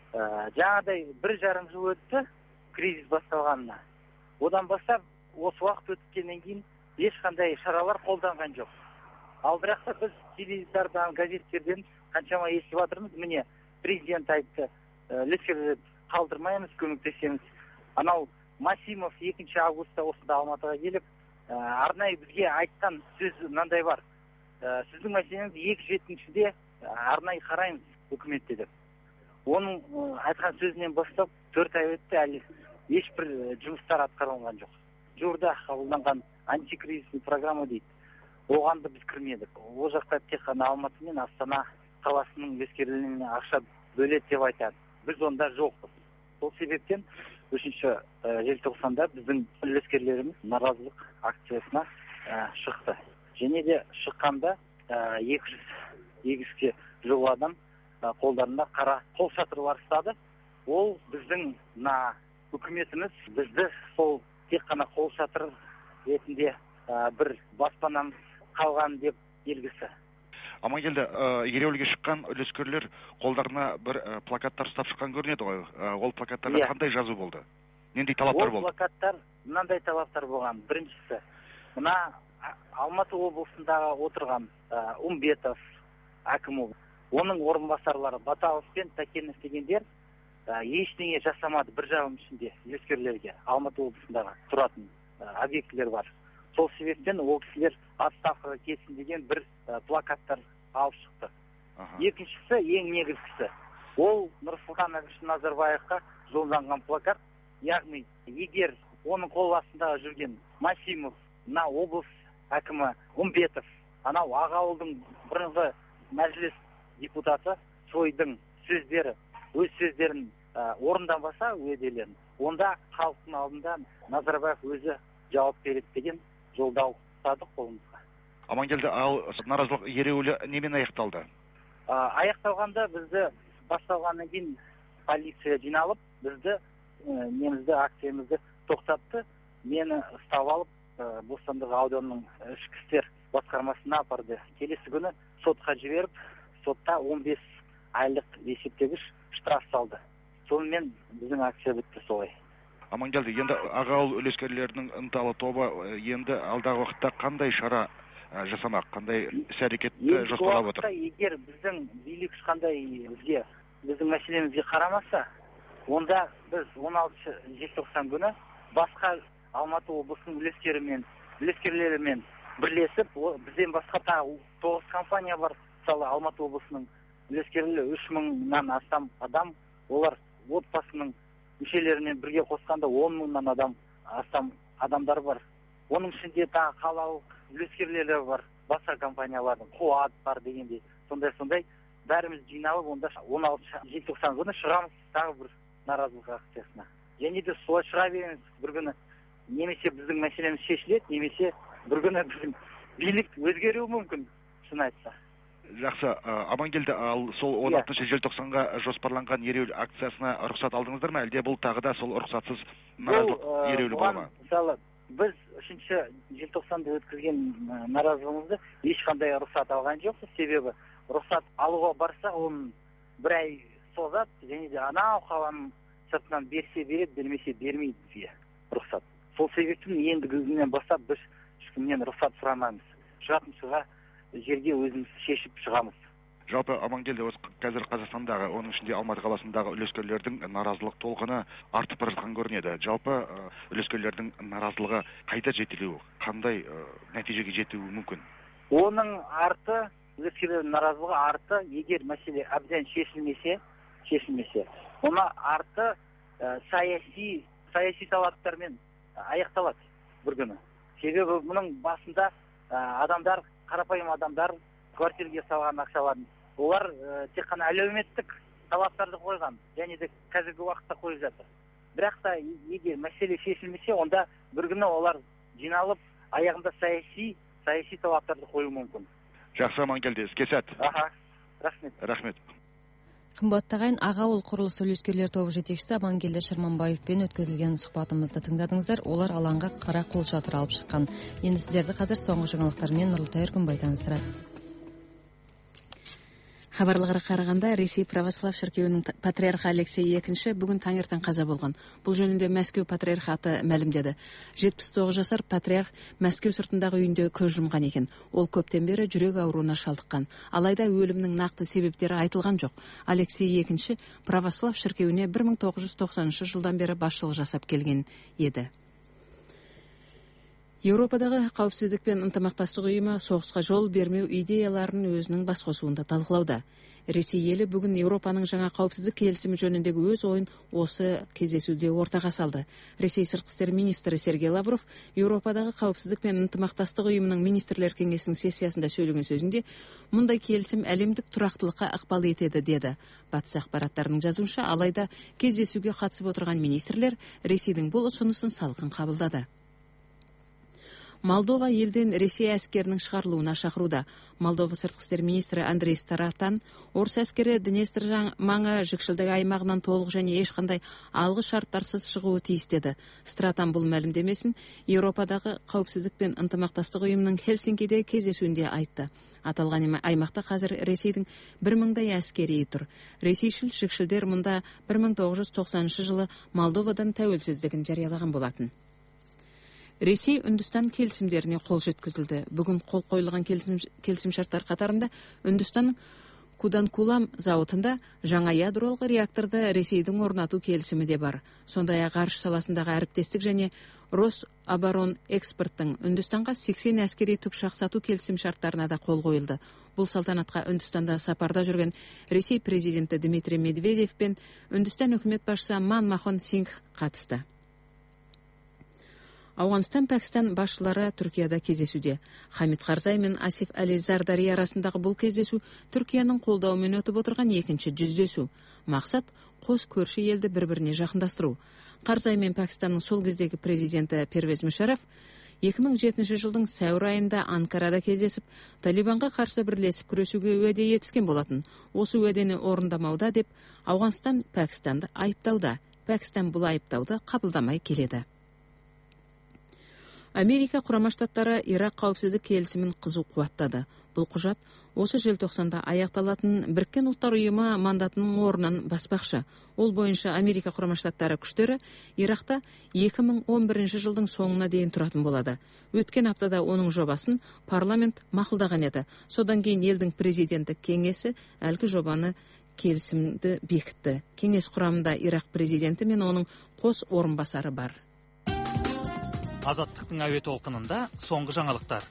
Жаңадай бір жарым жыл өтті кризис басталғанына. Одан бастап осы уақыт өткеннен кейін ешқандай шаралар қолданған жоқ. Ал бірақ та біз теледидардан, газеттерден қаншама естіп жатырмыз. Міне президент айтты, үлескерлерді қалдырмаймыз, көмектесеміз. Анау Масимов екінші августта осында Алматыға келіп, арнайы бізге айтқан сөз мынандай бар. Сіздің мәселеңізді екі жетіншіде арнайы қараймыз үкіметте деп. Оның айтқан сөзінен бастап төрт ай өтті, әлі ешбір жұмыстар атқарылған жоқ. Жуырда қабылданған антикризисный программа дейді. Оған да біз кірмедік. Ол жақта тек қана Алматы мен Астана қаласының үлескерлеріне ақша бөледі деп айтады. Біз онда жоқпыз. Сол себептен үшінші желтоқсанда біздің үлескерлеріміз наразылық акциясына шықты. Және де шыққанда екі жүз егізге жуық адам қолдарында қара қол шатырлар ұстады. Ол біздің мына үкіметіміз бізді сол тек қана қол шатыр ретінде бір баспанамыз қалған деп белгісі. Амангелді, ереуілге шыққан үлескерлер қолдарына бір плакаттар ұстап шыққан көрінеді ғой. Ол плакаттарда қандай жазу болды? Нендей талаптар болды? Ол плакаттар мынандай талаптар болған. Біріншісі, мына Алматы облысындағы отырған Умбетов әкімі, оның орынбасарлары Баталов пен Такенов дегендер ештеңе жасамады бір жарым ішінде үлескерлерге. Алматы облысындағы тұратын объектілер бар. Сол себептен ол кісілер отставкаға кетсін деген бір плакаттар алып шықты. Екіншісі, ең негізгісі, ол Нұрсұлтан Назарбаевқа жолданған плакат. Яғни, егер оның қол астында жүрген Масимов, мына облыс әкімі Умбетов, анау Ак Ауылдың бұрынғы мәжіліс депутаты Сойдың сөздері, өз сөздерін орынданбаса, уәделерін, онда халықтың алдында Назарбаев өзі жауап береді деген жолдау ұстадық қолымызға. Амангелді, ал наразылық ереуілі немен аяқталды? Аяқталғанда бізді басталғаннан кейін полиция жиналып, бізді немізді акциямызды тоқтатты. Мені ұстап алып, Бостандық ауданының ішкі істер басқармасына апарды. Келесі күні сотқа жіберіп, сотта он бес айлық есептегіш штраф салды. Сонымен біздің акция бітті солай. Амангелді, енді Ак Ауыл үлескерлерінің ынталы тобы енді алдағы уақытта қандай шара жасамақ, қандай іс-әрекетті жоспарлап отыр? Егер біздің билік ешқандай бізге, біздің мәселемізге қарамаса, онда біз он алтыншы желтоқсан күні басқа Алматы облысының үлескерлерімен, үлескерлерімен бірлесіп, бізден басқа тағы тоғыз компания бар. Мысалы, Алматы облысының үлескерлері үш мыңнан астам адам, олар отбасының мүшелерінен бірге қосқанда он мыңнан адам астам адамдар бар. Оның ішінде тағы қалалық үлескерлері бар, басқа компаниялардың, Қуат бар дегендей. Сондай-сондай бәріміз жиналып, онда он алтыншы желтоқсан күні шығамыз тағы бір наразылық акциясына. Және де солай шыға береміз бір күні. Немесе біздің мәселеміз шешіледі, немесе бір күні біздің билік өзгеруі мүмкін, шын айтса. Жақсы, Амангелді, ал сол он алтыншы желтоқсанға жоспарланған ереуіл акциясына рұқсат алдыңыздар ма, әлде бұл тағы да сол рұқсатсыз наразылық ереуілі болма? Мысалы, біз үшінші желтоқсанда өткізген наразылығымызды ешқандай рұқсат алған жоқпыз, себебі рұқсат алуға барса, оның бір ай созады, және де анау қаланың сыртынан берсе береді, бермесе бермейді бізге рұқсат. Сол себептен ендігі күннен бастап біз ешкімнен рұқсат сұрамаймыз. Шығатын шыға жерге өзіміз шешіп шығамыз. Жалпы Амангелді осы қазір Қазақстандағы, оның ішінде Алматы қаласындағы үлескерлердің наразылық толқыны артып бара жатқан көрінеді. Жалпы үлескерлердің наразылығы қайда жетілуі, қандай нәтижеге жетуі мүмкін? Оның арты, үлескерлердің наразылығы арты, егер мәселе әбден шешілмесе, шешілмесе, оны арты саяси саяси талаптармен аяқталады бір күні. Себебі мұның басында адамдар, қарапайым адамдар квартираға салған ақшаларын, олар тек қана әлеуметтік талаптарды қойған, және де қазіргі уақытта қойып жатыр. Бірақ та егер мәселе шешілмесе, онда бір күні олар жиналып, аяғында саяси саяси талаптарды қою мүмкін. Жақсы, Амангелді, іске сәт. Аха, рахмет. Рахмет. Қымбатты ағайын, аға ол құрылыс үлескерлер тобы жетекшісі Амангелді Шарманбаевпен өткізілген сұхбатымызды тыңдадыңыздар. Олар алаңға қара қол шатыр алып шыққан. Енді сіздерді қазір соңғы жаңалықтармен Нұрлытай Өркінбай таныстырады. Хабарларға қарағанда, Ресей православ шіркеуінің патриархы Алексей екінші бүгін таңертең қаза болған. Бұл жөнінде Мәскеу патриархаты мәлімдеді. жетпіс тоғыз жасар патриарх Мәскеу сыртындағы үйінде көз жұмған екен. Ол көптен бері жүрек ауруына шалдыққан. Алайда өлімнің нақты себептері айтылған жоқ. Алексей екінші православ шіркеуіне бір мың тоғыз жүз тоқсаныншы жылдан бері басшылық жасап келген еді. Еуропадағы қауіпсіздік пен ынтымақтастық ұйымы соғысқа жол бермеу идеяларын өзінің басқосуында талқылауда. Ресей елі бүгін Еуропаның жаңа қауіпсіздік келісімі жөніндегі өз ойын осы кездесуде ортаға салды. Ресей сыртқы істер министрі Сергей Лавров Еуропадағы қауіпсіздік пен ынтымақтастық ұйымының министрлер кеңесінің сессиясында сөйлеген сөзінде, мұндай келісім әлемдік тұрақтылыққа ықпал етеді деді. Батыс ақпараттарының жазуынша, алайда кездесуге қатысып отырған министрлер Ресейдің бұл ұсынысын салқын қабылдады. Молдова елден Ресей әскерінің шығарылуына шақыруда. Молдова сыртқы істер министрі Андрей Старатан, орыс әскері Днестр маңы жікшілдік аймағынан толық және ешқандай алғы шарттарсыз шығуы тиіс деді. Старатан бұл мәлімдемесін Еуропадағы қауіпсіздік пен ынтымақтастық ұйымының Хельсинкиде кездесуінде айтты. Аталған аймақта қазір Ресейдің бір мыңдай әскери тұр. Ресейшіл жікшілдер мұнда бір мың тоғыз жүз тоқсаныншы жылы Молдовадан тәуелсіздігін жариялаған болатын. Ресей Үндістан келісімдеріне қол жеткізілді. Бүгін қол қойылған келісімшарттар қатарында Үндістанның Куданкулам зауытында жаңа ядролық реакторды Ресейдің орнату келісімі де бар. Сондай-ақ ғарыш саласындағы әріптестік және Рособорон экспорттың Үндістанға сексен әскери тікұшақ сату келісімшарттарына да қол қойылды. Бұл салтанатқа Үндістанда сапарда жүрген Ресей президенті Дмитрий Медведев пен Үндістан үкімет басшысы Манмохан Сингх қатысты. Ауғанстан Пәкістан басшылары Түркияда кездесуде. Хамид Қарзай мен Асиф Әли Зардари арасындағы бұл кездесу Түркияның қолдауымен өтіп отырған екінші жүздесу. Мақсат қос көрші елді бір-біріне жақындастыру. Қарзай мен Пәкістанның сол кездегі президенті Первез Мүшәрәф екі мың жетінші жылдың сәуір айында Анкарада кездесіп, Талибанға қарсы бірлесіп күресуге уәде етіскен болатын. Осы уәдені орындамауда деп Ауғанстан Пәкістанды айыптауда. Пәкістан бұл айыптауды қабылдамай келеді. Америка Құрама Штаттары Ирак қауіпсіздік келісімін қызу қуаттады. Бұл құжат осы желтоқсанда аяқталатын Біріккен ұлттар ұйымы мандатының орнын баспақшы. Ол бойынша Америка Құрама Штаттары күштері Иракта екі мың он бірінші жылдың соңына дейін тұратын болады. Өткен аптада оның жобасын парламент мақұлдаған еді. Содан кейін елдің президенттік кеңесі әлгі жобаны келісімді бекітті. Кеңес құрамында Ирак президенті мен оның қос орынбасары бар. Азаттықтың әуе толқынында соңғы жаңалықтар.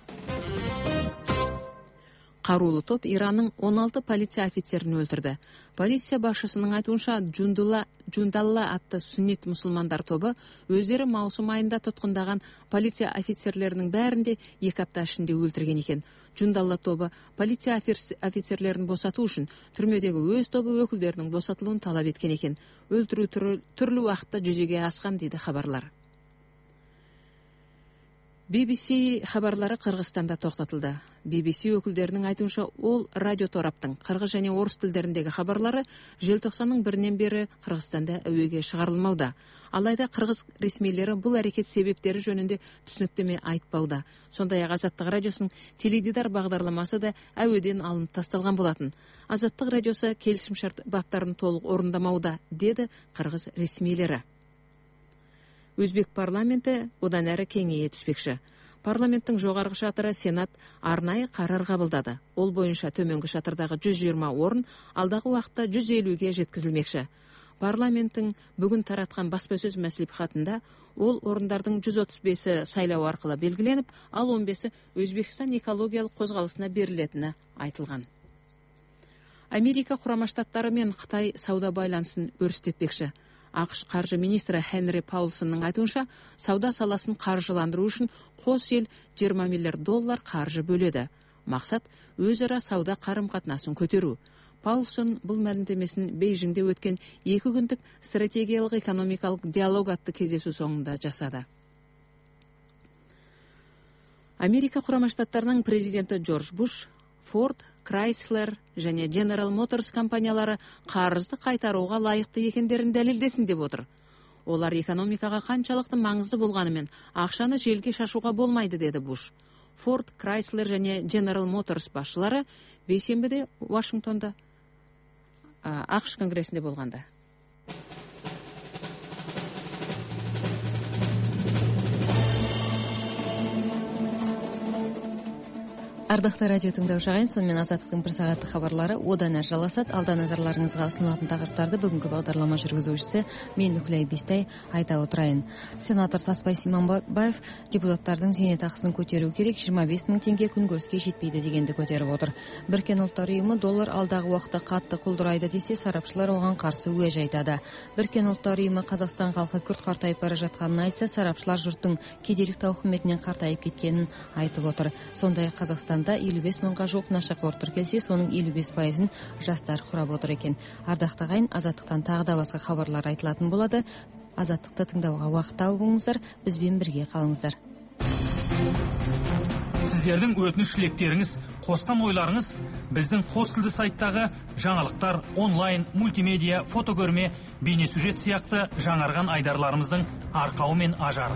Қарулы топ Иранның он алты полиция офицерін өлтірді. Полиция басшысының айтуынша Джундалла атты сүннит мұсылмандар тобы өздері маусым айында тұтқындаған полиция офицерлерінің бәрінде екі апта ішінде өлтірген екен. Джундалла тобы полиция офицерлерін босату үшін түрмедегі өз тобы өкілдерінің босатылуын талап еткен екен. Өлтіру түрлі уақытта жүзеге асқан дейді хабарлар. би би си хабарлары Қырғызстанда тоқтатылды. би би си өкілдерінің айтуынша, ол радио тораптың қырғыз және орыс тілдеріндегі хабарлары желтоқсанның бірінен бері Қырғызстанда әуеге шығарылмауда. Алайда қырғыз ресмилері бұл әрекет себептері жөнінде түсініктеме айтпауда. Сондай-ақ Азаттық радиосының теледидар бағдарламасы да әуеден алынып тасталған болатын. Азаттық радиосы келісімшарт баптарын толық орындамауда, деді қырғыз ресмилері. Өзбек парламенті одан әрі кеңейе түспекші. Парламенттің жоғарғы шатыры Сенат арнайы қарар қабылдады. Ол бойынша төменгі шатырдағы жүз жиырма орын алдағы уақытта жүз елуге жеткізілмекші. Парламенттің бүгін таратқан баспасөз мәслихатында ол орындардың жүз отыз бесі сайлау арқылы белгіленіп, ал он бесі Өзбекстан экологиялық қозғалысына берілетіні айтылған. Америка Құрама Штаттары мен Қытай сауда байланысын өрістетпекші. ақш қаржы министрі Хенри Паулсонның айтуынша, сауда саласын қаржыландыру үшін қос ел жиырма миллиард доллар қаржы бөледі. Мақсат өзара сауда қарым-қатынасын көтеру. Паулсон бұл мәлімдемесін Бейжіңде өткен екі күндік стратегиялық экономикалық диалог атты кездесу соңында жасады. Америка Құрама Штаттарының президенті Джордж Буш, Ford, Chrysler және General Motors компаниялары қарызды қайтаруға лайықты екендерін дәлелдесін деп отыр. Олар экономикаға қаншалықты маңызды болғанымен ақшаны желге шашуға болмайды, деді Буш. Ford, Chrysler және General Motors басшылары бейсенбіде Вашингтонда ақш конгресінде болғанда. Ардақты радио тыңдаушы ағайын, сонымен азаттықтың бір сағаттық хабарлары одан әрі жалғасады. Алда назарларыңызға ұсынылатын тақырыптарды бүгінгі бағдарлама жүргізушісі мен Нүкләй Бестай айта отырайын. Сенатор Таспай Симанбаев депутаттардың зейнетақысын көтеру керек, жиырма бес мың теңге күнкөріске жетпейді дегенді көтеріп отыр. Біріккен ұлттар ұйымы доллар алдағы уақытта қатты құлдырайды десе, сарапшылар оған қарсы уәж айтады. Біріккен ұлттар ұйымы Қазақстан халқы күрт қартайып бара жатқанын айтса, сарапшылар жұрттың кедейлік тауқыметінен қартайып кеткенін айтып отыр. Сондай Қазақстан елу бес мыңға жоқ нашақор тіркелсе, соның елу бес пайызын жастар құрап отыр екен. Ардақты ағайын, азаттықтан тағы да басқа хабарлар айтылатын болады. Азаттықты тыңдауға уақыт табыңыздар, бізбен бірге қалыңыздар. Сіздердің өтініш тілектеріңіз, қосқан ойларыңыз біздің қос тілді сайттағы жаңалықтар, онлайн, мультимедиа, фотокөрме, бейнесюжет сияқты жаңарған айдарларымыздың арқауы мен ажары.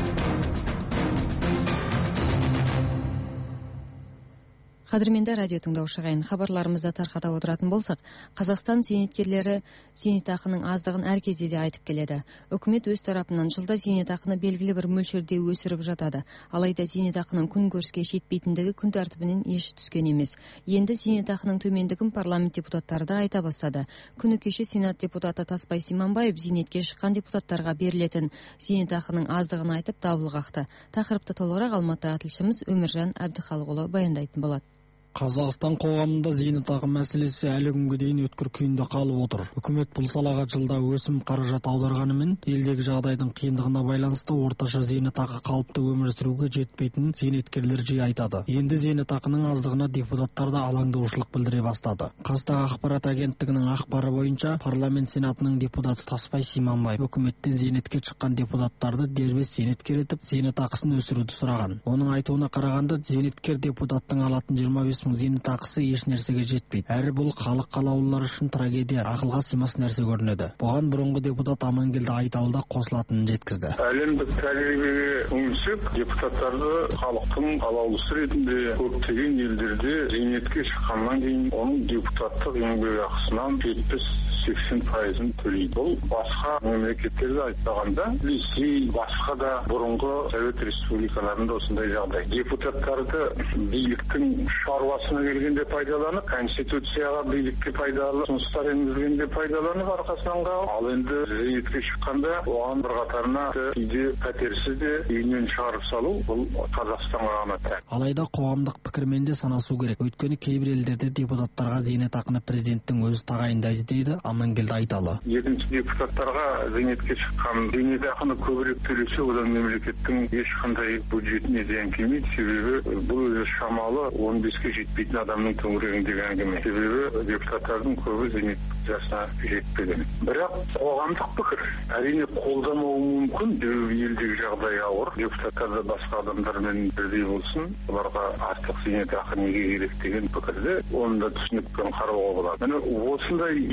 Қадірменді радио тыңдаушы ағайын, хабарларымызда тарқата отыратын болсақ, Қазақстан зейнеткерлері зейнетақының аздығын әр кезде де айтып келеді. Үкімет өз тарапынан жылда зейнетақыны белгілі бір мөлшерде өсіріп жатады. Алайда зейнетақының күнкөріске жетпейтіндігі күн тәртібінен еш түскен емес. Енді зейнетақының төмендігін парламент депутаттары да айта бастады. Күні кеше Сенат депутаты Таспай Симанбаев зейнетке шыққан депутаттарға берілетін зейнетақының аздығын айтып дабыл қақты. Тақырыпты толығырақ Алматы тілшіміз Өміржан Әбдіхалықұлы баяндайтын болады. Қазақстан қоғамында зейнетақы мәселесі әлі күнге дейін өткір күйінде қалып отыр. Үкімет бұл салаға жылда өсім қаражат аударғанымен, елдегі жағдайдың қиындығына байланысты орташа зейнетақы қалыпты өмір сүруге жетпейтінін зейнеткерлер жиі айтады. Енді зейнетақының аздығына депутаттар да алаңдаушылық білдіре бастады. Қазтаг ақпарат агенттігінің ақпары бойынша, парламент сенатының депутаты Таспай Симанбаев үкіметтен зейнетке шыққан депутаттарды дербес зейнеткер етіп, зейнетақысын өсіруді сұраған. Оның айтуына қарағанда, зейнеткер депутаттың алатын жиырма бес мың зейнетақысы еш нәрсеге жетпейді. Әрі бұл халық қалаулылары үшін трагедия, ақылға сыймас нәрсе көрінеді. Бұған бұрынғы депутат Амангелді Айталы да қосылатынын жеткізді. Әлемдік тәжірибеге үңілсек, депутаттарды халықтың қалаулысы ретінде көптеген елдерде зейнетке шыққаннан кейін оның депутаттық еңбек ақысынан жетпіс сексен пайызын төлейді. Бұл басқа мемлекеттерде айтпағанда, Ресей, басқа да бұрынғы Совет республикаларында осындай жағдай. Депутаттарды биліктің шаруасына келгенде пайдаланып, конституцияға билікке пайдалы жұмыстар енгізілгенде пайдаланып арқасынан қалып, ал енді зейнетке шыққанда оған бір қатарына үйде пәтерсіз де үйінен шығарып салу, бұл Қазақстанға ғана тән. Алайда қоғамдық пікірмен де санасу керек. Өйткені кейбір елдерде депутаттарға зейнетақыны президенттің өзі тағайындайды дейді Амангелді Айталы. Екінші депутаттарға зейнетке шыққан зейнетақыны көбірек төлесе, одан мемлекеттің ешқандай бюджетіне зиян келмейді. Себебі бұл өзі шамалы он беске жетпейтін адамның төңірегіндегі әңгіме. Себебі депутаттардың көбі зейнет жасына жетпеген. Бірақ қоғамдық пікір әрине қолдамауы мүмкін. Елдегі жағдай ауыр. Депутаттар да басқа адамдармен бірдей болсын, оларға артық зейнетақы неге керек деген пікірді оны да түсінікпен қарауға болады. Міне осындай екі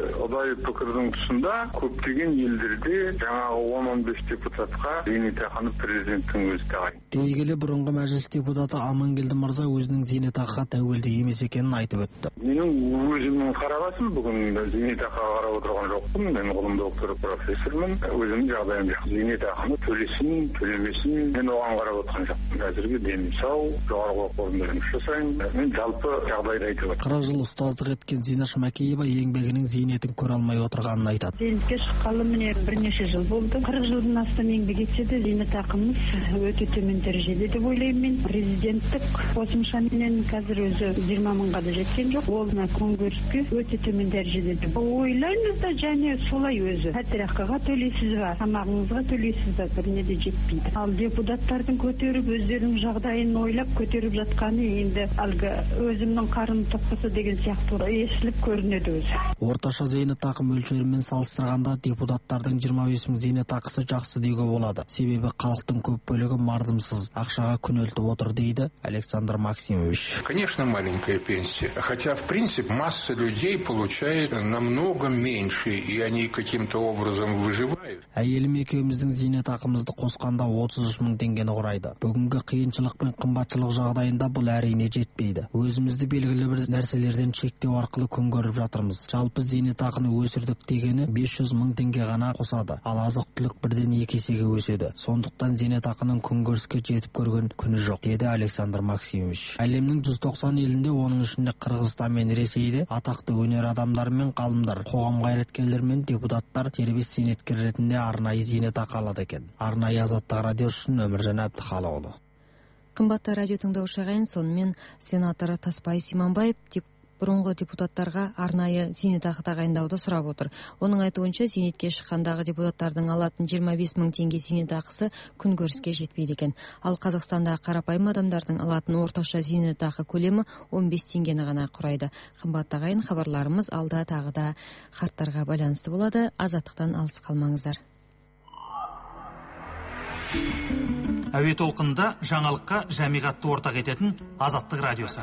ұдайы пікірдің тұсында көптеген елдерде жаңағы он он бес депутатқа зейнетақыны президенттің өзі тағайындайды. Дей келе бұрынғы мәжіліс депутаты Амангелді мырза өзінің зейнетақыға тәуелді емес екенін айтып өтті. Менің өзімнің қарағасым, бүгін зейнетақыға қарап отырған жоқпын. Мен ғылым докторы профессормын. Өзімнің жағдайым жақсы. Зейнетақыны төлесін, төлемесін мен оған қарап отырған жоқпын. Әзірге денім сау, жоғарғы оқу орнында жұмыс жасаймын. Мен жалпы жағдайды айтып отырмын. қырық жыл ұстаздық еткен Зинаш Макеева еңбегінің зейнетін көре алмай отырғанын айтады. Зейнетке шыққалы міне бірнеше жыл болды. қырық жылдан астам еңбек етсе де зейнетақымыз өте төмен дәрежеде деп ойлаймын мен. Президенттік қосымшамен қазір өзі жиырма мыңға да жеткен жоқ. Ол мына конкурске өте төмен дәрежеде деп ойлаймыз да, және солай өзі. Пәтераққаға төлейсіз ба, тамағыңызға төлейсіз ба, біріне де жетпейді. Ал депутаттардың көтеріп өздерінің жағдайын ойлап көтеріп жатқаны енді әлгі өзімнің қарым тоқпаса деген сияқты естіліп көрінеді өзі. Орташа зейнетақы мөлшерімен салыстырғанда депутаттардың жиырма бес мың зейнетақысы жақсы деуге болады. Себебі халықтың көп бөлігі мардымсыз, ақшаға күнелтіп отыр дейді Александр Максимович. Конечно, маленькая пенсия. Хотя, в принципе, масса людей получает намного меньше, и они каким-то образом выживают. Әйелім екеуміздің зейнетақымызды қосқанда отыз үш мың теңгені құрайды. Бүгінгі қиыншылық пен қымбатшылық жағдайында бұл әрине жетпейді. Өзімізді белгілі бір нәрселерден шектеу арқылы күн көріп жатырмыз. Жалпы зейнетақыны өсірдік дегені бес жүз мың теңге ғана қосады, ал азық-түлік бірден екі есеге өседі. Сондықтан зейнетақының күнкөріске жетіп көрген күні жоқ, деді Александр Максимович. Әлемнің жүз тоқсан елінде, оның ішінде Қырғызстан мен Ресейде атақты өнер адамдары мен ғалымдар, қоғам қайраткерлері мен депутаттар дербес зейнеткер ретінде арнайы зейнетақы алады екен. Арнайы Азаттық радио үшін Өміржан Әбдіхалықұлы. Қымбатты радио тыңдаушы ағайын, сонымен сенатор Таспай Симанбаев бұрынғы депутаттарға арнайы зейнетақы тағайындауды сұрап отыр. Оның айтуынша, зейнетке шыққандағы депутаттардың алатын жиырма бес мың теңге зейнетақысы күнкөріске жетпейді екен. Ал Қазақстандағы қарапайым адамдардың алатын орташа зейнетақы көлемі он бес теңгені ғана құрайды. Қымбатты ағайын, хабарларымыз алда тағы да қарттарға байланысты болады. Азаттықтан алыс қалмаңыздар. Әуе толқынында жаңалыққа жамиғатты ортақ ететін Азаттық радиосы.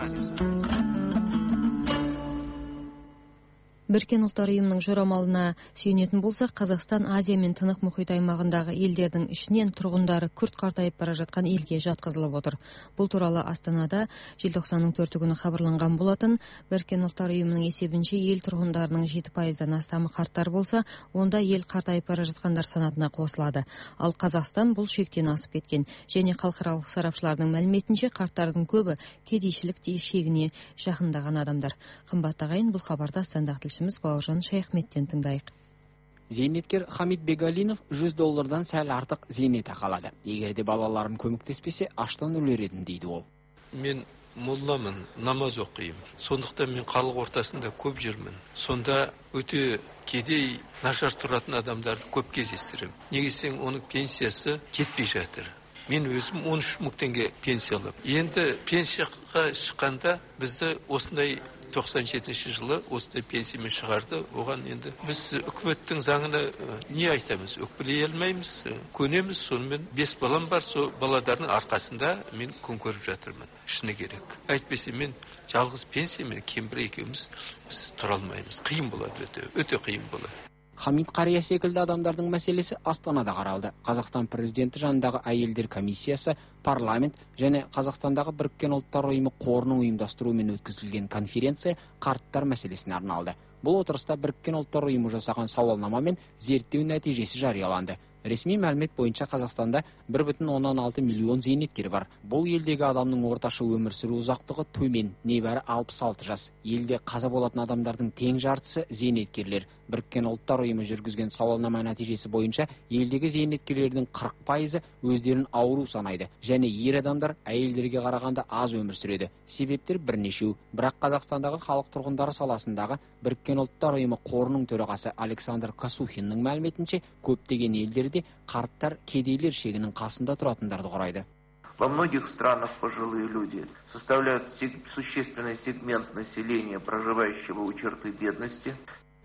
Біріккен ұлттар ұйымының жорамалына сүйенетін болсақ, Қазақстан Азия мен Тынық мұхит аймағындағы елдердің ішінен тұрғындары күрт қартайып бара жатқан елге жатқызылып отыр. Бұл туралы Астанада желтоқсанның төрті күні хабарланған болатын. Біріккен ұлттар ұйымының есебінше ел тұрғындарының жеті пайыздан астамы қарттар болса, онда ел қартайып бара жатқандар санатына қосылады. Ал Қазақстан бұл шектен асып кеткен. Және халықаралық сарапшылардың мәліметінше, қарттардың көбі кедейшілік шегіне жақындаған адамдар. Қымбатты ағайын, бұл хабарда Астанадағы тілші Бауыржан Шайхметтен тыңдайық. Зейнеткер Хамид Бегалинов жүз доллардан сәл артық зейнетақы алады. Егер де балаларым көмектеспесе, аштан өлер едім дейді ол. Мен молламын, намаз оқимын. Сондықтан мен халық ортасында көп жүрмін. Сонда өте кедей, нашар тұратын адамдарды көп кездестіремін. Негізсең оның пенсиясы кетпей жатыр. Мен өзім он үш мың теңге пенсия алып. Енді пенсияға шыққанда бізді осындай тоқсан жетінші жылы осындай пенсиямен шығарды. Оған енді біз үкіметтің заңына не айтамыз? Өкпелей алмаймыз, көнеміз. Сонымен бес балам бар, сол балалардың арқасында мен күн көріп жатырмын. Шыны керек. Әйтпесе мен жалғыз пенсиямен кемпір екеуміз біз тұра алмаймыз. Қиын болады, өте, өте қиын болады. Хамид қария секілді адамдардың мәселесі Астанада қаралды. Қазақстан президенті жанындағы әйелдер комиссиясы, парламент және Қазақстандағы Біріккен ұлттар ұйымы қорының ұйымдастыруымен өткізілген конференция қарттар мәселесіне арналды. Бұл отырыста Біріккен ұлттар ұйымы жасаған сауалнама мен зерттеу нәтижесі жарияланды. Ресми мәлімет бойынша Қазақстанда бір бүтін оннан алты миллион зейнеткер бар. Бұл елдегі адамның орташа өмір сүру ұзақтығы төмен, небәрі алпыс алты жас. Елде қаза болатын адамдардың тең жартысы зейнеткерлер. Біріккен ұлттар ұйымы жүргізген сауалнама нәтижесі бойынша елдегі зейнеткерлердің қырық пайызы өздерін ауру санайды, және ер адамдар әйелдерге қарағанда аз өмір сүреді. Себептер бірнешеу. Бірақ Қазақстандағы халық тұрғындары саласындағы Біріккен ұлттар ұйымы қорының төрағасы Александр Касухиннің мәліметінше, көптеген елдерде қарттар кедейлер шегінің қасында тұратындарды құрайды. Во многих странах пожилые люди составляют существенный сегмент населения, проживающего у черты бедности.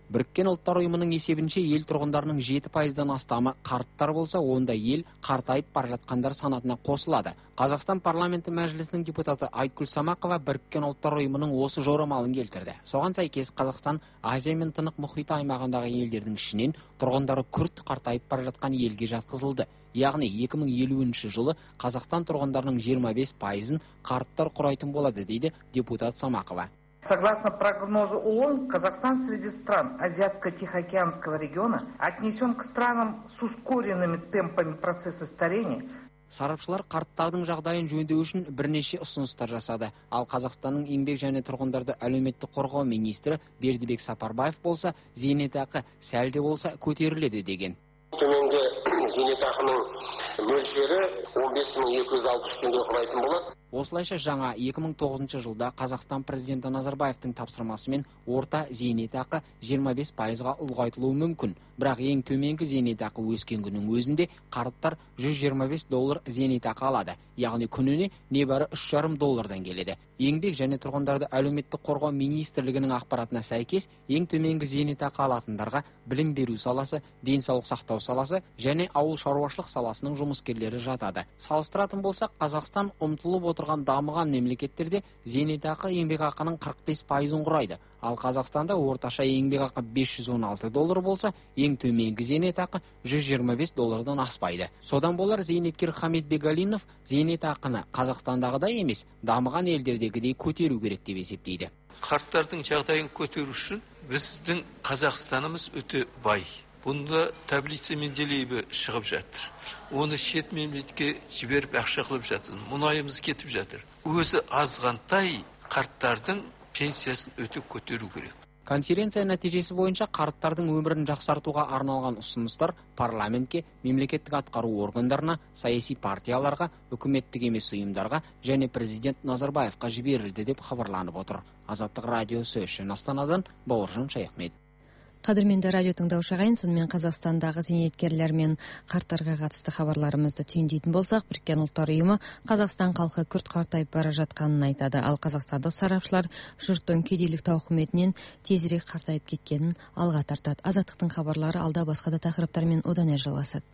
Біріккен ұлттар ұйымының есебінше ел тұрғындарының жеті пайыздан астамы қарттар болса, онда ел қартайып бара жатқандар санатына қосылады. Қазақстан парламенті мәжілісінің депутаты Айткүл Самақова Біріккен ұлттар ұйымының осы жорамалын келтірді. Соған сәйкес Қазақстан Азия мен Тынық мұхиты аймағындағы елдердің ішінен тұрғындары күрт қартайып бара жатқан елге жатқызылды. Яғни екі мың елуінші жылы Қазақстан тұрғындарының жиырма бес пайызын қарттар құрайтын болады, дейді депутат Самақова. Согласно прогнозу ООН, Казахстан среди стран Азиатско-Тихоокеанского региона отнесен к странам с ускоренными темпами процесса старения. Сарапшылар қарттардың жағдайын жөндеу үшін бірнеше ұсыныстар жасады. Ал Қазақстанның еңбек және тұрғындарды әлеуметтік қорғау министрі Бердібек Сапарбаев болса, зейнетақы сәлде болса көтеріледі деген. Төменгі зейнетақының мөлшері он бес мың екі жүз алпыс теңге құрайтын болады. Осылайша жаңа екі мың тоғызыншы жылда Қазақстан президенті Назарбаевтың тапсырмасымен орта зейнетақы жиырма бес пайызға ұлғайтылуы мүмкін. Бірақ ең төменгі зейнетақы өскен күннің өзінде қарттар жүз жиырма бес доллар зейнетақы алады. Яғни күніне небәрі үш жарым доллардан келеді. Еңбек және тұрғындарды әлеуметтік қорғау министрлігінің ақпаратына сәйкес, ең төменгі зейнетақы алатындарға білім беру саласы, денсаулық сақтау саласы және ауыл шаруашылық саласының жұмыскерлері жатады. Салыстыратын болсақ, Қазақстан ұмтылып отырған дамыған мемлекеттерде зейнетақы еңбекақының қырық бес пайызын құрайды. Ал Қазақстанда орташа еңбекақы бес жүз он алты доллар болса, ең төменгі зейнетақы жүз жиырма бес доллардан аспайды. Содан болар зейнеткер Хамит Бегалинов зейнетақыны Қазақстандағыдай емес, дамыған елдердегідей көтеру керек деп есептейді. Қарттардың жағдайын көтеру үшін біздің Қазақстанымыз өте бай. Бұнда таблица Менделеева шығып жатыр. Оны шет мемлекетке жіберіп ақша қылып жатыр. Мұнайымыз кетіп жатыр. Өзі азғантай қарттардың пенсиясын өте көтеру керек. Конференция нәтижесі бойынша қарттардың өмірін жақсартуға арналған ұсыныстар парламентке, мемлекеттік атқару органдарына, саяси партияларға, үкіметтік емес ұйымдарға және президент Назарбаевқа жіберілді деп хабарланып отыр. Азаттық радиосы үшін Астанадан Бауыржан Шаяхмет. Қадірменді радио тыңдаушы ағайын, сонымен Қазақстандағы зейнеткерлер мен қарттарға қатысты хабарларымызды түйіндейтін болсақ, Біріккен ұлттар ұйымы Қазақстан халқы күрт қартайып бара жатқанын айтады. Ал қазақстандық сарапшылар жұрттың кедейлік тауқыметінен тезірек қартайып кеткенін алға тартады. Азаттықтың хабарлары алда басқа да тақырыптармен одан әрі жалғасады.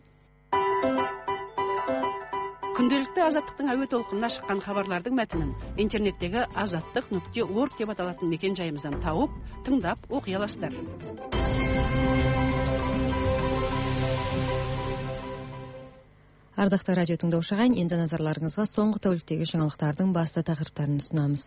Күнделікті азаттықтың әуе толқынына шыққан хабарлардың мәтінін интернеттегі азаттық нүкте орг деп аталатын мекен жайымыздан тауып, тыңдап, оқи аласыздар. Ардақты радио тыңдаушы ағайын, енді назарларыңызға соңғы тәуліктегі жаңалықтардың басты тақырыптарын ұсынамыз.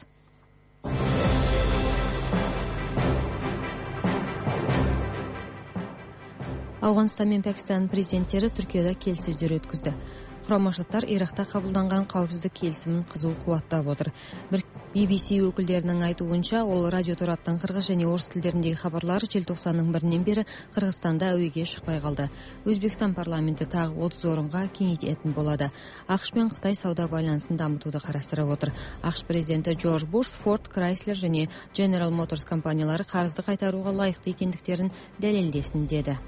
Ауғанстан мен Пәкістан президенттері Түркияда келіссөздер өткізді. Құрама Штаттар Иракта қабылданған қауіпсіздік келісімін қызу қуаттап отыр. Бір би би си өкілдерінің айтуынша, ол радио тораптың қырғыз және орыс тілдеріндегі хабарлары желтоқсанның бірінен бері Қырғызстанда әуеге шықпай қалды. Өзбекстан парламенті тағы отыз орынға кеңейтетін болады. ақш пен Қытай сауда байланысын дамытуды қарастырып отыр. ақш президенті Джордж Буш, Форд, Крайслер және General Motors компаниялары қарызды қайтаруға лайықты екендіктерін дәлелдесін деді.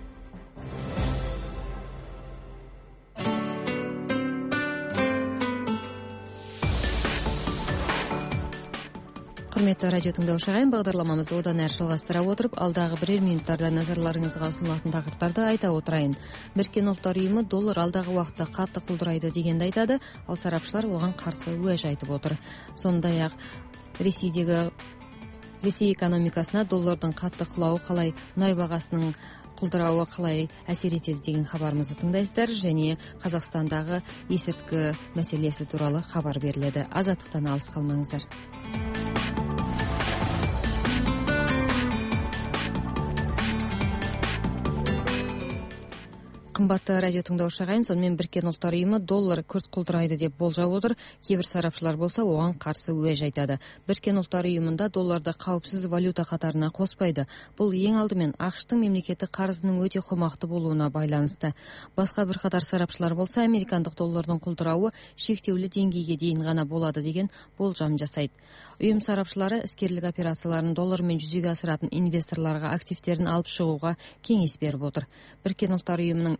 Құрметті радио тыңдаушы ағайын, бағдарламамызды одан әрі жалғастыра отырып, алдағы бірер минуттарда назарларыңызға ұсынылатын тақырыптарды айта отырайын. Біріккен ұлттар ұйымы доллар алдағы уақытта қатты құлдырайды дегенді айтады, ал сарапшылар оған қарсы уәж айтып отыр. Сондай-ақ Ресейдегі Ресей экономикасына доллардың қатты құлауы қалай, мұнай бағасының құлдырауы қалай әсер етеді деген хабарымызды тыңдайсыздар, және Қазақстандағы есірткі мәселесі туралы хабар беріледі. Азаттықтан алыс қалмаңыздар. Қымбатты радио тыңдаушы ағайын, сонымен Біріккен ұлттар ұйымы доллар күрт құлдырайды деп болжап отыр. Кейбір сарапшылар болса оған қарсы уәж айтады. Біріккен ұлттар ұйымында долларды қауіпсіз валюта қатарына қоспайды. Бұл ең алдымен ақш-тың мемлекеттік қарызының өте қомақты болуына байланысты. Басқа бір қатар сарапшылар болса, американдық доллардың құлдырауы шектеулі деңгейге дейін ғана болады деген болжам жасайды. Ұйым сарапшылары іскерлік операцияларын доллармен жүзеге асыратын инвесторларға активтерін алып шығуға кеңес беріп отыр. Біріккен ұлттар ұйымының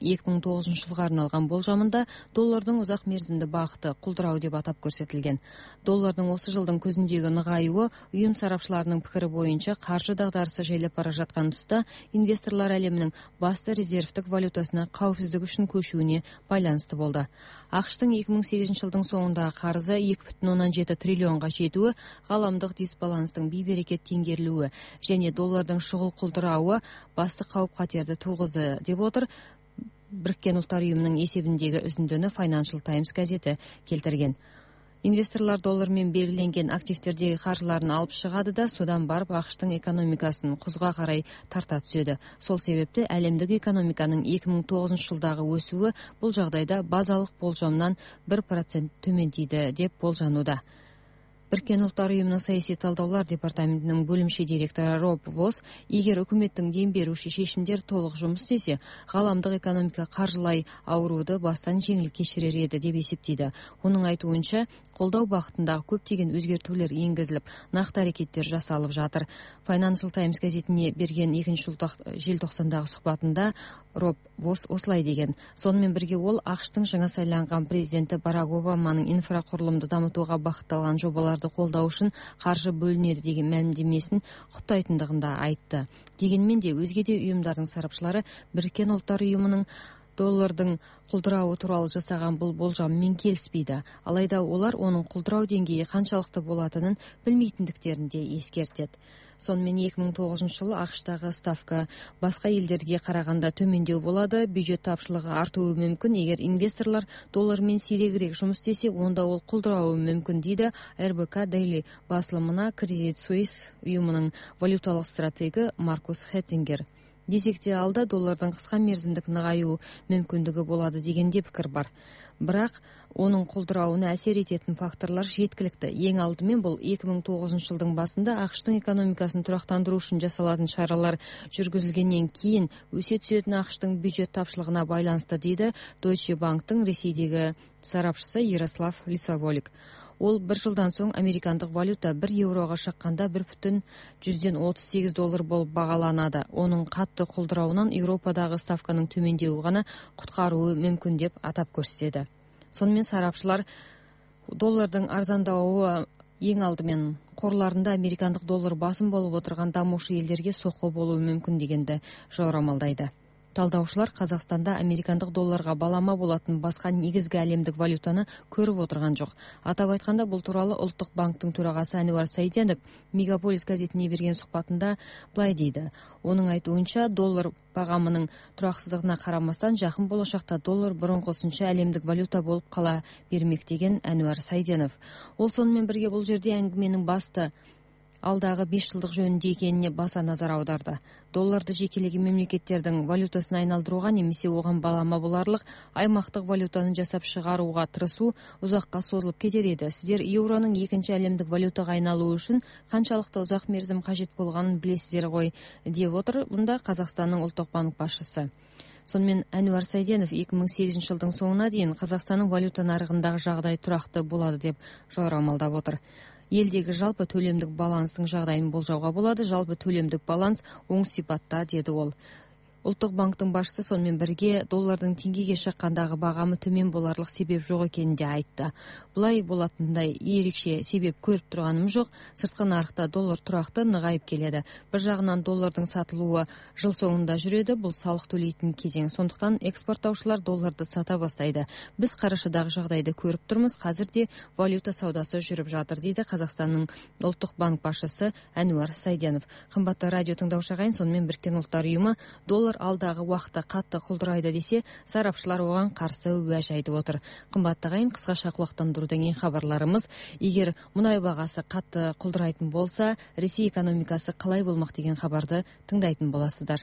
эки миң тогузунчу жылга арналган болжамында доллардын узак мерзимди багыты кулдуроо деп атап көрсөтүлгөн. Доллардын осы жылдын көзүндөгү ныгаюу уюм сарапчыларынын пикири боюнча каржы дагдарысы жайлап бара жаткан тұста инвесторлар әлемінің басты резервтік валютасына қауіпсіздік үшін көшүүнө байланысты болды. АКШтын эки миң сегизинчи жылдың соңындагы карызы эки бүтүн ондон жети триллионга жетүүі, галамдык дисбаланстын бейберекет теңгерилүүі және доллардын шұғыл кулдурауы басты кауіп катерди тугузду деп отыр Бириккен Улуттар уюмунун эсебиндеги үзүндөнү Financial Times газети келтирген. Инвесторлар доллар менен белгиленген активтердеги каржыларын алып чыгады да, содан барып АКШтын экономикасын кузга карай тарта түшөдү. Сол себепти әлемдик экономиканын эки миң тогузунчу жылдагы өсүүі бул жагдайда базалык болжомдон бир процент төмөндөйдү деп болжанууда. Бириккен Улуттар уюмунун саясий талдаулар департаментинин бөлүмчө директору Роб Восс, эгер өкмөттүн дем берүүчү чечимдери толук жумуш истесе, галамдык экономика каржылай аурууду бастан жеңил кечирер эди деп эсептейди. Онун айтуунча, колдоо багытындагы көптөгөн өзгөртүүлөр энгизилип, накты аракеттер жасалып жатыр. Financial Times газетине берген экинчи желтоқсандагы сухбатында Роб Восс осылай деген. Сонымен бірге ол АКШтың жаңа сайланган президенти Барак Обаманын инфракурулумду дамытууга багытталган жобаларды колдоо үчүн каржы бөлүнөдү деген маалимдемесин куттайтындыгын да айтты. Дегенмен де өзге де уюмдардын сарапчылары Бириккен Улуттар уюмунун доллардын кулдуроо тууралуу жасаган бул болжам менен келиспейди. Алайда олар онун кулдуроо деңгээи канчалыкты болатынын билмейтиндиктерин де эскертет. Сонымен эки миң тогузунчу жылы АКШтагы ставка башка элдерге караганда төмөндөө болду. Бюджет тапшылыгы артуу мүмкүн. Эгер инвесторлор доллар менен сирегирээк жумуш истесе, онда ол кулдуроо мүмкүн дейди эр бэ ка Daily басылымына Credit Suisse уюмунун валюталык стратеги Маркус Хеттингер. Десек те алда доллардын кыска мерзимдик ныгаюу мүмкүндүгү болот дегенде пикир бар. Бирок онун кулдурооуна әсер этетін факторлар жеткиликти. Эң алдымен бул эки миң тогузунчу жылдын басында АКШтын экономикасын турактандыруу үчүн жасалатын чаралар жүргүзүлгөндөн кийин өсө түсөтүн АКШтын бюджет тапшылыгына байланысты дейди Deutsche Banktын Ресейдеги сарапчысы Ярослав Лисоволик. Ол bir жылдан соң американдык валюта bir еврого шакканда bir бүтүн жүздөн отуз сегиз доллар болуп багаланады. Онун катты кулдуроонан Европадагы ставканын төмөндөүү гана куткаруу мүмкүн деп атап көрсөтөдү. Сонымен сарапчылар доллардын арзандауы эң алдымен корларында американдык доллар басым болуп отурган дамуучу элдерге сокко болуу мүмкүн дегенди жорамалдайды. Талдаушылар Казакстанда американдык долларга балама болатын башка негизги әлемдик валютаны көрүп отурган жок. Атап айтканда, бул тууралуу Улуттук банктын төрагасы Анвар Сайденов Мегаполис газетине берген сухбатында былай дейди. Онун айтуунча, доллар багамынын тураксыздыгына карамастан жакын болочокто доллар бурунгусунча әлемдик валюта болуп кала бермек деген Анвар Сайденов. Ол сонун бирге бул жерде әңгименин басты алдагы беш жылдык жөнүндө экенине баса назар аударды. Долларды жекелеген мемлекеттердин валютасына айналдырууга немесе оган балама боларлык аймактык валютаны жасап чыгарууга тырышуу узакка созулуп кетер эди. Сиздер евронун экинчи әлемдик валютага айналуу үчүн канчалыкты узак мерзим кажет болгонун билесиздер го деп отур мында Казакстандын Улуттук банк башчысы. Сонымен Анвар Сайденов эки миң сегизинчи жылдын соңуна дейин Казакстандын валюта нарыгындагы жагдай туракты болот деп жорамалдап отур. Елдегі жалпы төлемдік баланстың жагдайын болжауға болады. Жалпы төлемдік баланс оң сипатта, деді ол. Улуттук банктын башчысы сонымен бірге доллардын теңгеге шаққандағы бағамы төмен боларлық себеп жоқ екенин де айтты. Булай болатындай ерекше себеп көрүп турганым жок. Сырткы нарыкта доллар туракты ныгайып келеді. Bir жагынан доллардын сатылууы жыл соңунда жүрөдү. Бул салык төлөйтүн кезең. Сондуктан экспорттоочулар долларды сата баштайды. Биз карашыдагы жагдайды көрүп турмуз. Азырде валюта саудасы жүрүп жатыр, дейди Казакстандын Улуттук банк башчысы Анвар Сайденов. Кымбатты радио тыңдоочу агайын, сонымен Бириккен Улуттар уюму доллар алдағы уақытта қатты құлдырайды десе, сарапшылар оған қарсы уәж айтып отыр. Қымбатты агайын, кыскача кулактандыруудан кийин хабарларымыз. Егер мұнай бағасы қатты құлдырайтын болса, Ресей экономикасы қалай болмақ деген хабарды тыңдайтын боласыздар.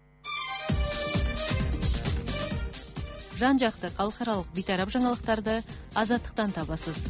Жан жақты халықаралық бейтарап жаңалықтарды Азаттықтан табасыз.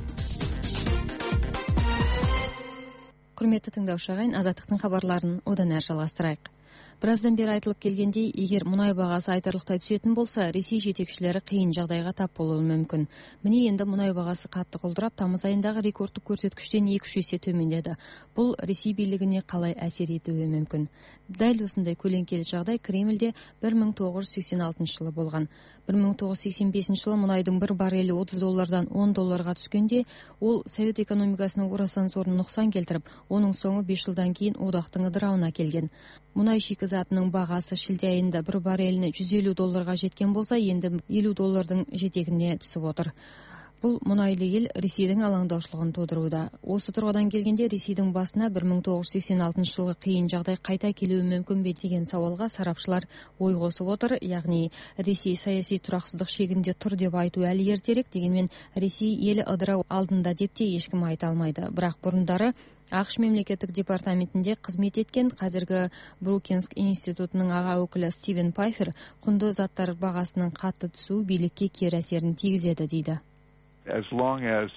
Құрметті тыңдаушы агайын, Азаттықтың хабарларын одан әрі жалғастырайық. Біраздан бері айтылып келгендей, егер мұнай бағасы айтарлықтай түсетін болса, Ресей жетекшілері қиын жағдайға тап болуы мүмкін. Міне енді мұнай бағасы қатты құлдырап, тамыз айындағы рекордтық көрсеткіштен екі үш есе төмендеді. Бұл Ресей билігіне қалай әсер етуі мүмкін? Дәл осындай көлеңкелі жағдай Кремльде бір мың тоғыз жүз сексен алтыншы жылы болған. бір мың тоғыз жүз сексен бесінші жылы мұнайдың бір баррелі отыз доллардан он долларға түскенде, ол совет экономикасына орасан зор нұқсан келтіріп, оның соңы бес жылдан кейін одақтың ыдырауына келген. Мұнай шикізатының бағасы шілде айында бір барреліне жүз елу долларға жеткен болса, енді елу доллардың жетегіне түсіп отыр. Бұл мұнайлы ел Ресейдің алаңдаушылығын тудыруда. Осы тұрғыдан келгенде Ресейдің басына бір мың тоғыз жүз сексен алтыншы жылғы қиын жағдай қайта келуі мүмкін бе деген сауалға сарапшылар ой қосып отыр. Яғни Ресей саяси тұрақсыздық шегінде тұр деп айту әлі ертерек, дегенмен Ресей елі ыдырау алдында деп те ешкім айта алмайды. Бірақ бұрындары ақш мемлекеттік департаментінде қызмет еткен қазіргі Брукинск институтының аға өкілі Стивен Пайфер құнды заттар бағасының қатты түсуі билікке кері әсерін тигізеді дейді. As long as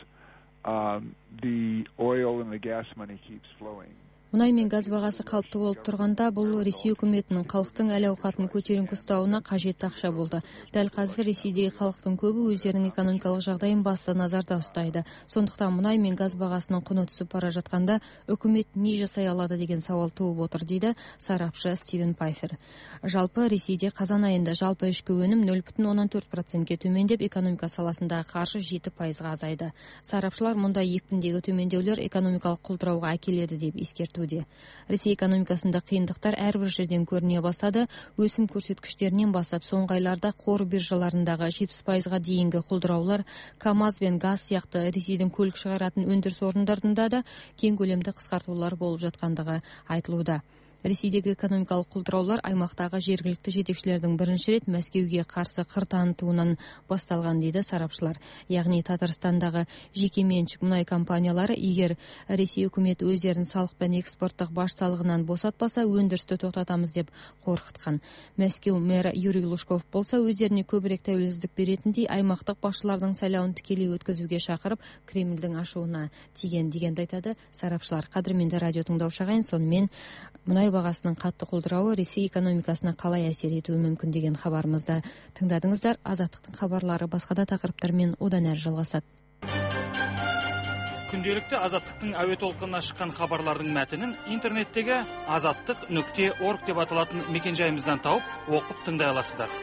um, the oil and the gas money keeps flowing. Мұнай мен газ бағасы қалыпты болып тұрғанда, бұл Ресей үкіметінің халықтың әл-ауқатын көтеріңкі ұстауына қажетті ақша болды. Дәл қазір Ресейдегі халықтың көбі өздерінің экономикалық жағдайын басты назарда ұстайды. Сондықтан мұнай мен газ бағасының құны түсіп бара жатқанда, үкімет не жасай алады деген сауал туып отыр, дейді сарапшы Стивен Пайфер. Жалпы Ресейде қазан айында жалпы ішкі өнім нөл бүтін оннан төрт процентке төмендеп, экономика саласындағы қаржы жеті пайызға азайды. Сарапшылар мұндай екпіндегі төмендеулер экономикалық құлдырауға әкеледі деп ескертуде. Ресей экономикасында қиындықтар әрбір жерден көріне бастады. Өсім көрсеткіштерінен бастап соңғы айларда қор биржаларындағы жетпіс пайызға дейінгі құлдыраулар, КАМАЗ бен газ сияқты Ресейдің көлік шығаратын өндіріс орындарында да кең көлемді қысқартулар болып жатқандығы айтылуда. Ресейдегі экономикалық құлдыраулар аймақтағы жергілікті жетекшілердің бірінші рет Мәскеуге қарсы қыр танытуынан басталған, дейді сарапшылар. Яғни Татарстандағы жеке меншік мұнай компаниялары егер Ресей үкіметі өздерін салық пен экспорттық баж салығынан босатпаса, өндірісті тоқтатамыз деп қорқытқан. Мәскеу мэрі Юрий Лужков болса, өздеріне көбірек тәуелсіздік беретіндей аймақтық басшылардың сайлауын тікелей өткізуге шақырып, Кремльдің ашуына тиген дегенді айтады сарапшылар. Қадірменді радио тыңдаушы ағайын, сонымен мұнай бағасының қатты құлдырауы Ресей экономикасына қалай әсер етуі мүмкін деген хабарымызды тыңдадыңыздар. Азаттықтың хабарлары басқа да тақырыптармен одан әрі жалғасады. Күнделікті Азаттықтың әуе толқынына шыққан хабарлардың мәтінін интернеттегі азаттық нүкте орг деп аталатын мекенжайымыздан тауып, оқып тыңдай аласыздар.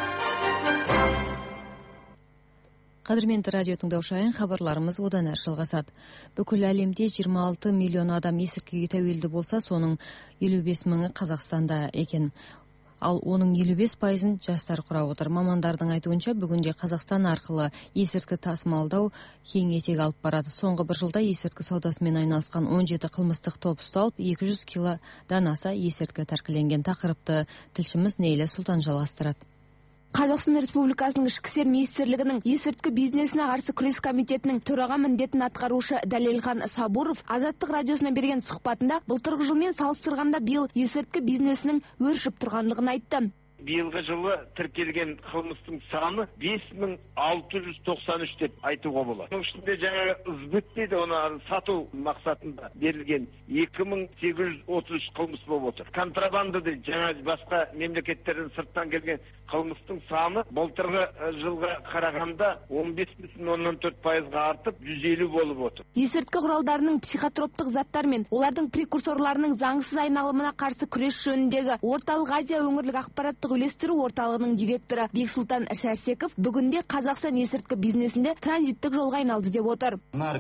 Қадірменді радио тыңдаушайын, хабарларымыз одан әрі жалғасады. Бүкіл әлемде жиырма алты миллион адам есірткіге тәуелді болса, соның елу бес мыңы Қазақстанда екен. Ал оның елу бес пайызын жастар құрап отыр. Мамандардың айтуынша, бүгінде Қазақстан арқылы есірткі тасымалдау кең етек алып барады. Соңғы бір жылда есірткі саудасымен айналысқан он жеті қылмыстық топ ұсталып, екі жүз килодан аса есірткі тәркіленген. Тақырыпты тілшіміз Нейлі Сұлтан жалғастырады. Қазақстан Республикасының ішкі істер министрлігінің есірткі бизнесіне қарсы күрес комитетінің төраға міндетін атқарушы Дәлелхан Сабуров Азаттық радиосына берген сұхбатында былтырғы жылмен салыстырғанда биыл есірткі бизнесінің өршіп тұрғандығын айтты. Биылғы жылы тіркелген қылмыстың саны бес мың алты жүз тоқсан үш деп айтуға болады. Оның ішінде жаңағы ызбыт дейді, оны сату мақсатында берілген екі мың сегіз жүз отыз үш қылмыс болып отыр. Контрабанда дейді, жаңа басқа мемлекеттерден сырттан келген қылмыстың саны былтырғы жылға қарағанда он бес бүтін оннан төрт пайызға артып жүз елу болып отыр. Есірткі құралдарының психотроптық заттар мен олардың прекурсорларының заңсыз айналымына қарсы күрес жөніндегі Орталық Азия өңірлік ақпараттық үйлестіру орталығының директоры Бексұлтан Сәрсеков бүгінде Қазақстан есірткі бизнесінде транзиттік жолға айналды деп отыр.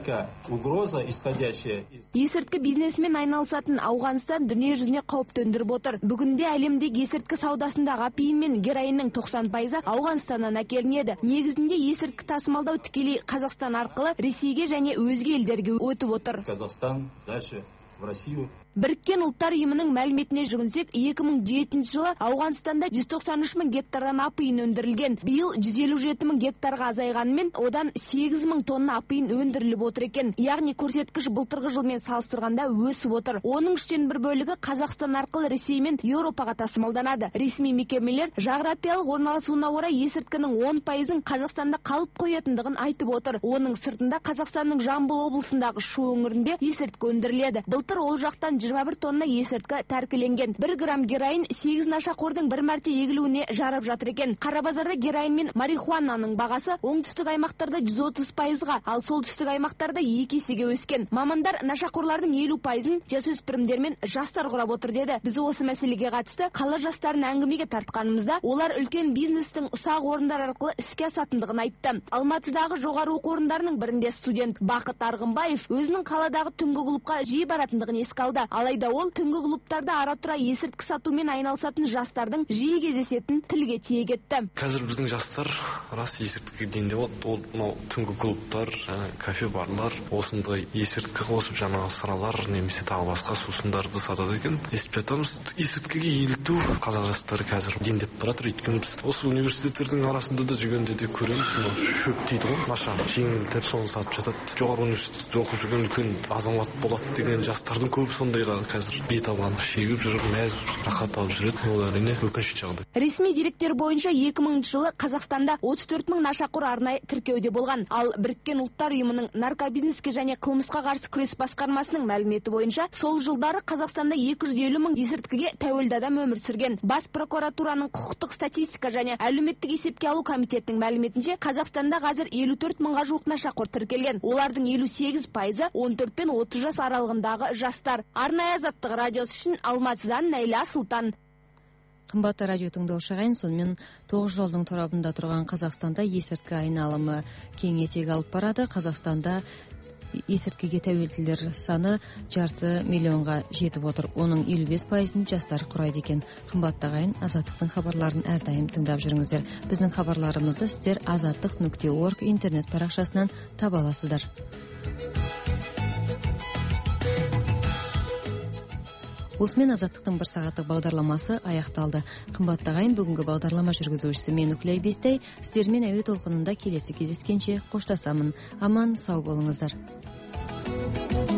Есірткі бизнесімен айналысатын Ауғанстан дүние жүзіне қауіп төндіріп отыр. Бүгінде әлемдегі есірткі саудасындағы апиын мен героиннің тоқсан пайызы Ауғанстаннан әкелінеді. Негізінде есірткі тасымалдау тікелей Қазақстан арқылы Ресейге және өзге елдерге өтіп отыр. Қазақстан дальше в Россию. Біріккен ұлттар ұйымының мәліметіне жүгінсек, екі мың жетінші жылы Ауғанстанда жүз тоқсан үш мың гектардан апиын өндірілген. Биыл жүз елу жеті мың гектарға азайғанымен, одан сегіз мың тонна апиын өндіріліп отыр екен. Яғни көрсеткіш былтырғы жылмен салыстырғанда өсіп отыр. Оның үштен бір бөлігі Қазақстан арқылы Ресей мен Еуропаға тасымалданады. Ресми мекемелер жағрапиялық орналасуына орай есірткінің он пайызын Қазақстанда қалып қоятындығын айтып отыр. Оның сыртында Қазақстанның Жамбыл облысындағы Шу өңірінде есірткі өндіріледі. Былтыр ол жақтан жыйырма бир тонна эсертке тәркіленген. бір грамм героин сегиз нашақордың бір мәрте егілуіне жарап жатыр екен. Қара базарда героин мен марихуананың бағасы оңтүстік аймақтарда жүз отыз пайызға, ал солтүстік аймақтарда екі есеге өскен. Мамандар нашақорлардың елу пайызын жасөспірімдер мен жастар құрап отыр деді. Біз осы мәселеге қатысты қала жастарын әңгімеге тартқанымызда, олар үлкен бизнестің ұсақ орындар арқылы іске асатындығын айтты. Алматыдағы жоғары оқу орындарының бірінде студент Бақыт Арғынбаев өзінің қаладағы түнгі клубқа жиі баратындығын еске алды. Алайда ол түнгі клубтарда ара тұра есірткі сатумен айналысатын жастардың жиі кездесетін тілге тиек етті. Қазір біздің жастар рас есірткіге дейінде болады. Ол мынау түнгі клубтар, кафе барлар, осындай есірткі қосып жаңағы сыралар немесе тағы басқа сусындарды сатады екен. Естіп жатамыз, есірткіге еліту қазақ жастары қазір дендеп баратыр. Өйткені біз осы университеттердің арасында да жүргенде де көреміз, шөп дейді ғой, наша жеңілдеп соны сатып жатады. Жоғары университетте оқып жүрген үлкен азамат болады деген жастардың көбі сондайға қазір бет алған, шегіп жүріп, мәз рахат алып жүреді. Ол әрине өкінішті жағдай. Ресми деректер бойынша екі мыңыншы жылы Қазақстанда отыз төрт мың нашақор арнайы тіркеуде болған. Ал Біріккен ұлттар ұйымының наркобизнеске және қылмысқа қарсы күрес басқармасының мәліметі бойынша сол жылдары Қазақстанда екі жүз елу мың есірткіге тәуелді адам өмір сүрген. Бас прокуратураның құқықтық статистика және әлеуметтік есепке алу комитетінің мәліметінше Қазақстанда қазір елу төрт мыңға жуық нашақор тіркелген. Олардың елу сегіз пайызы он төрт пен отыз жас аралығындағы жастар. Арнайы Азаттық радиосы үшін Алматыдан Найла Сұлтан. Қымбатты радио тыңдаушы ағайын, сонымен тоғыз жолдың торабында тұрған Қазақстанда есірткі айналымы кең етек алып барады. Қазақстанда есірткіге тәуелділер саны жарты миллионға жетіп отыр. Оның елу бес пайызын жастар құрайды екен. Қымбатты ағайын, Азаттықтың хабарларын әрдайым тыңдап жүріңіздер. Біздің хабарларымызды сіздер азаттық нүкте орг интернет парақшасынан таба аласыздар. Осымен Азаттықтың бір сағаттық бағдарламасы аяқталды. Қымбатты ағайын, бүгінгі бағдарлама жүргізушісі мен Үклей Бестай. Сіздермен әуе толқынында келесі кездескенше қоштасамын. Аман, сау болыңыздар.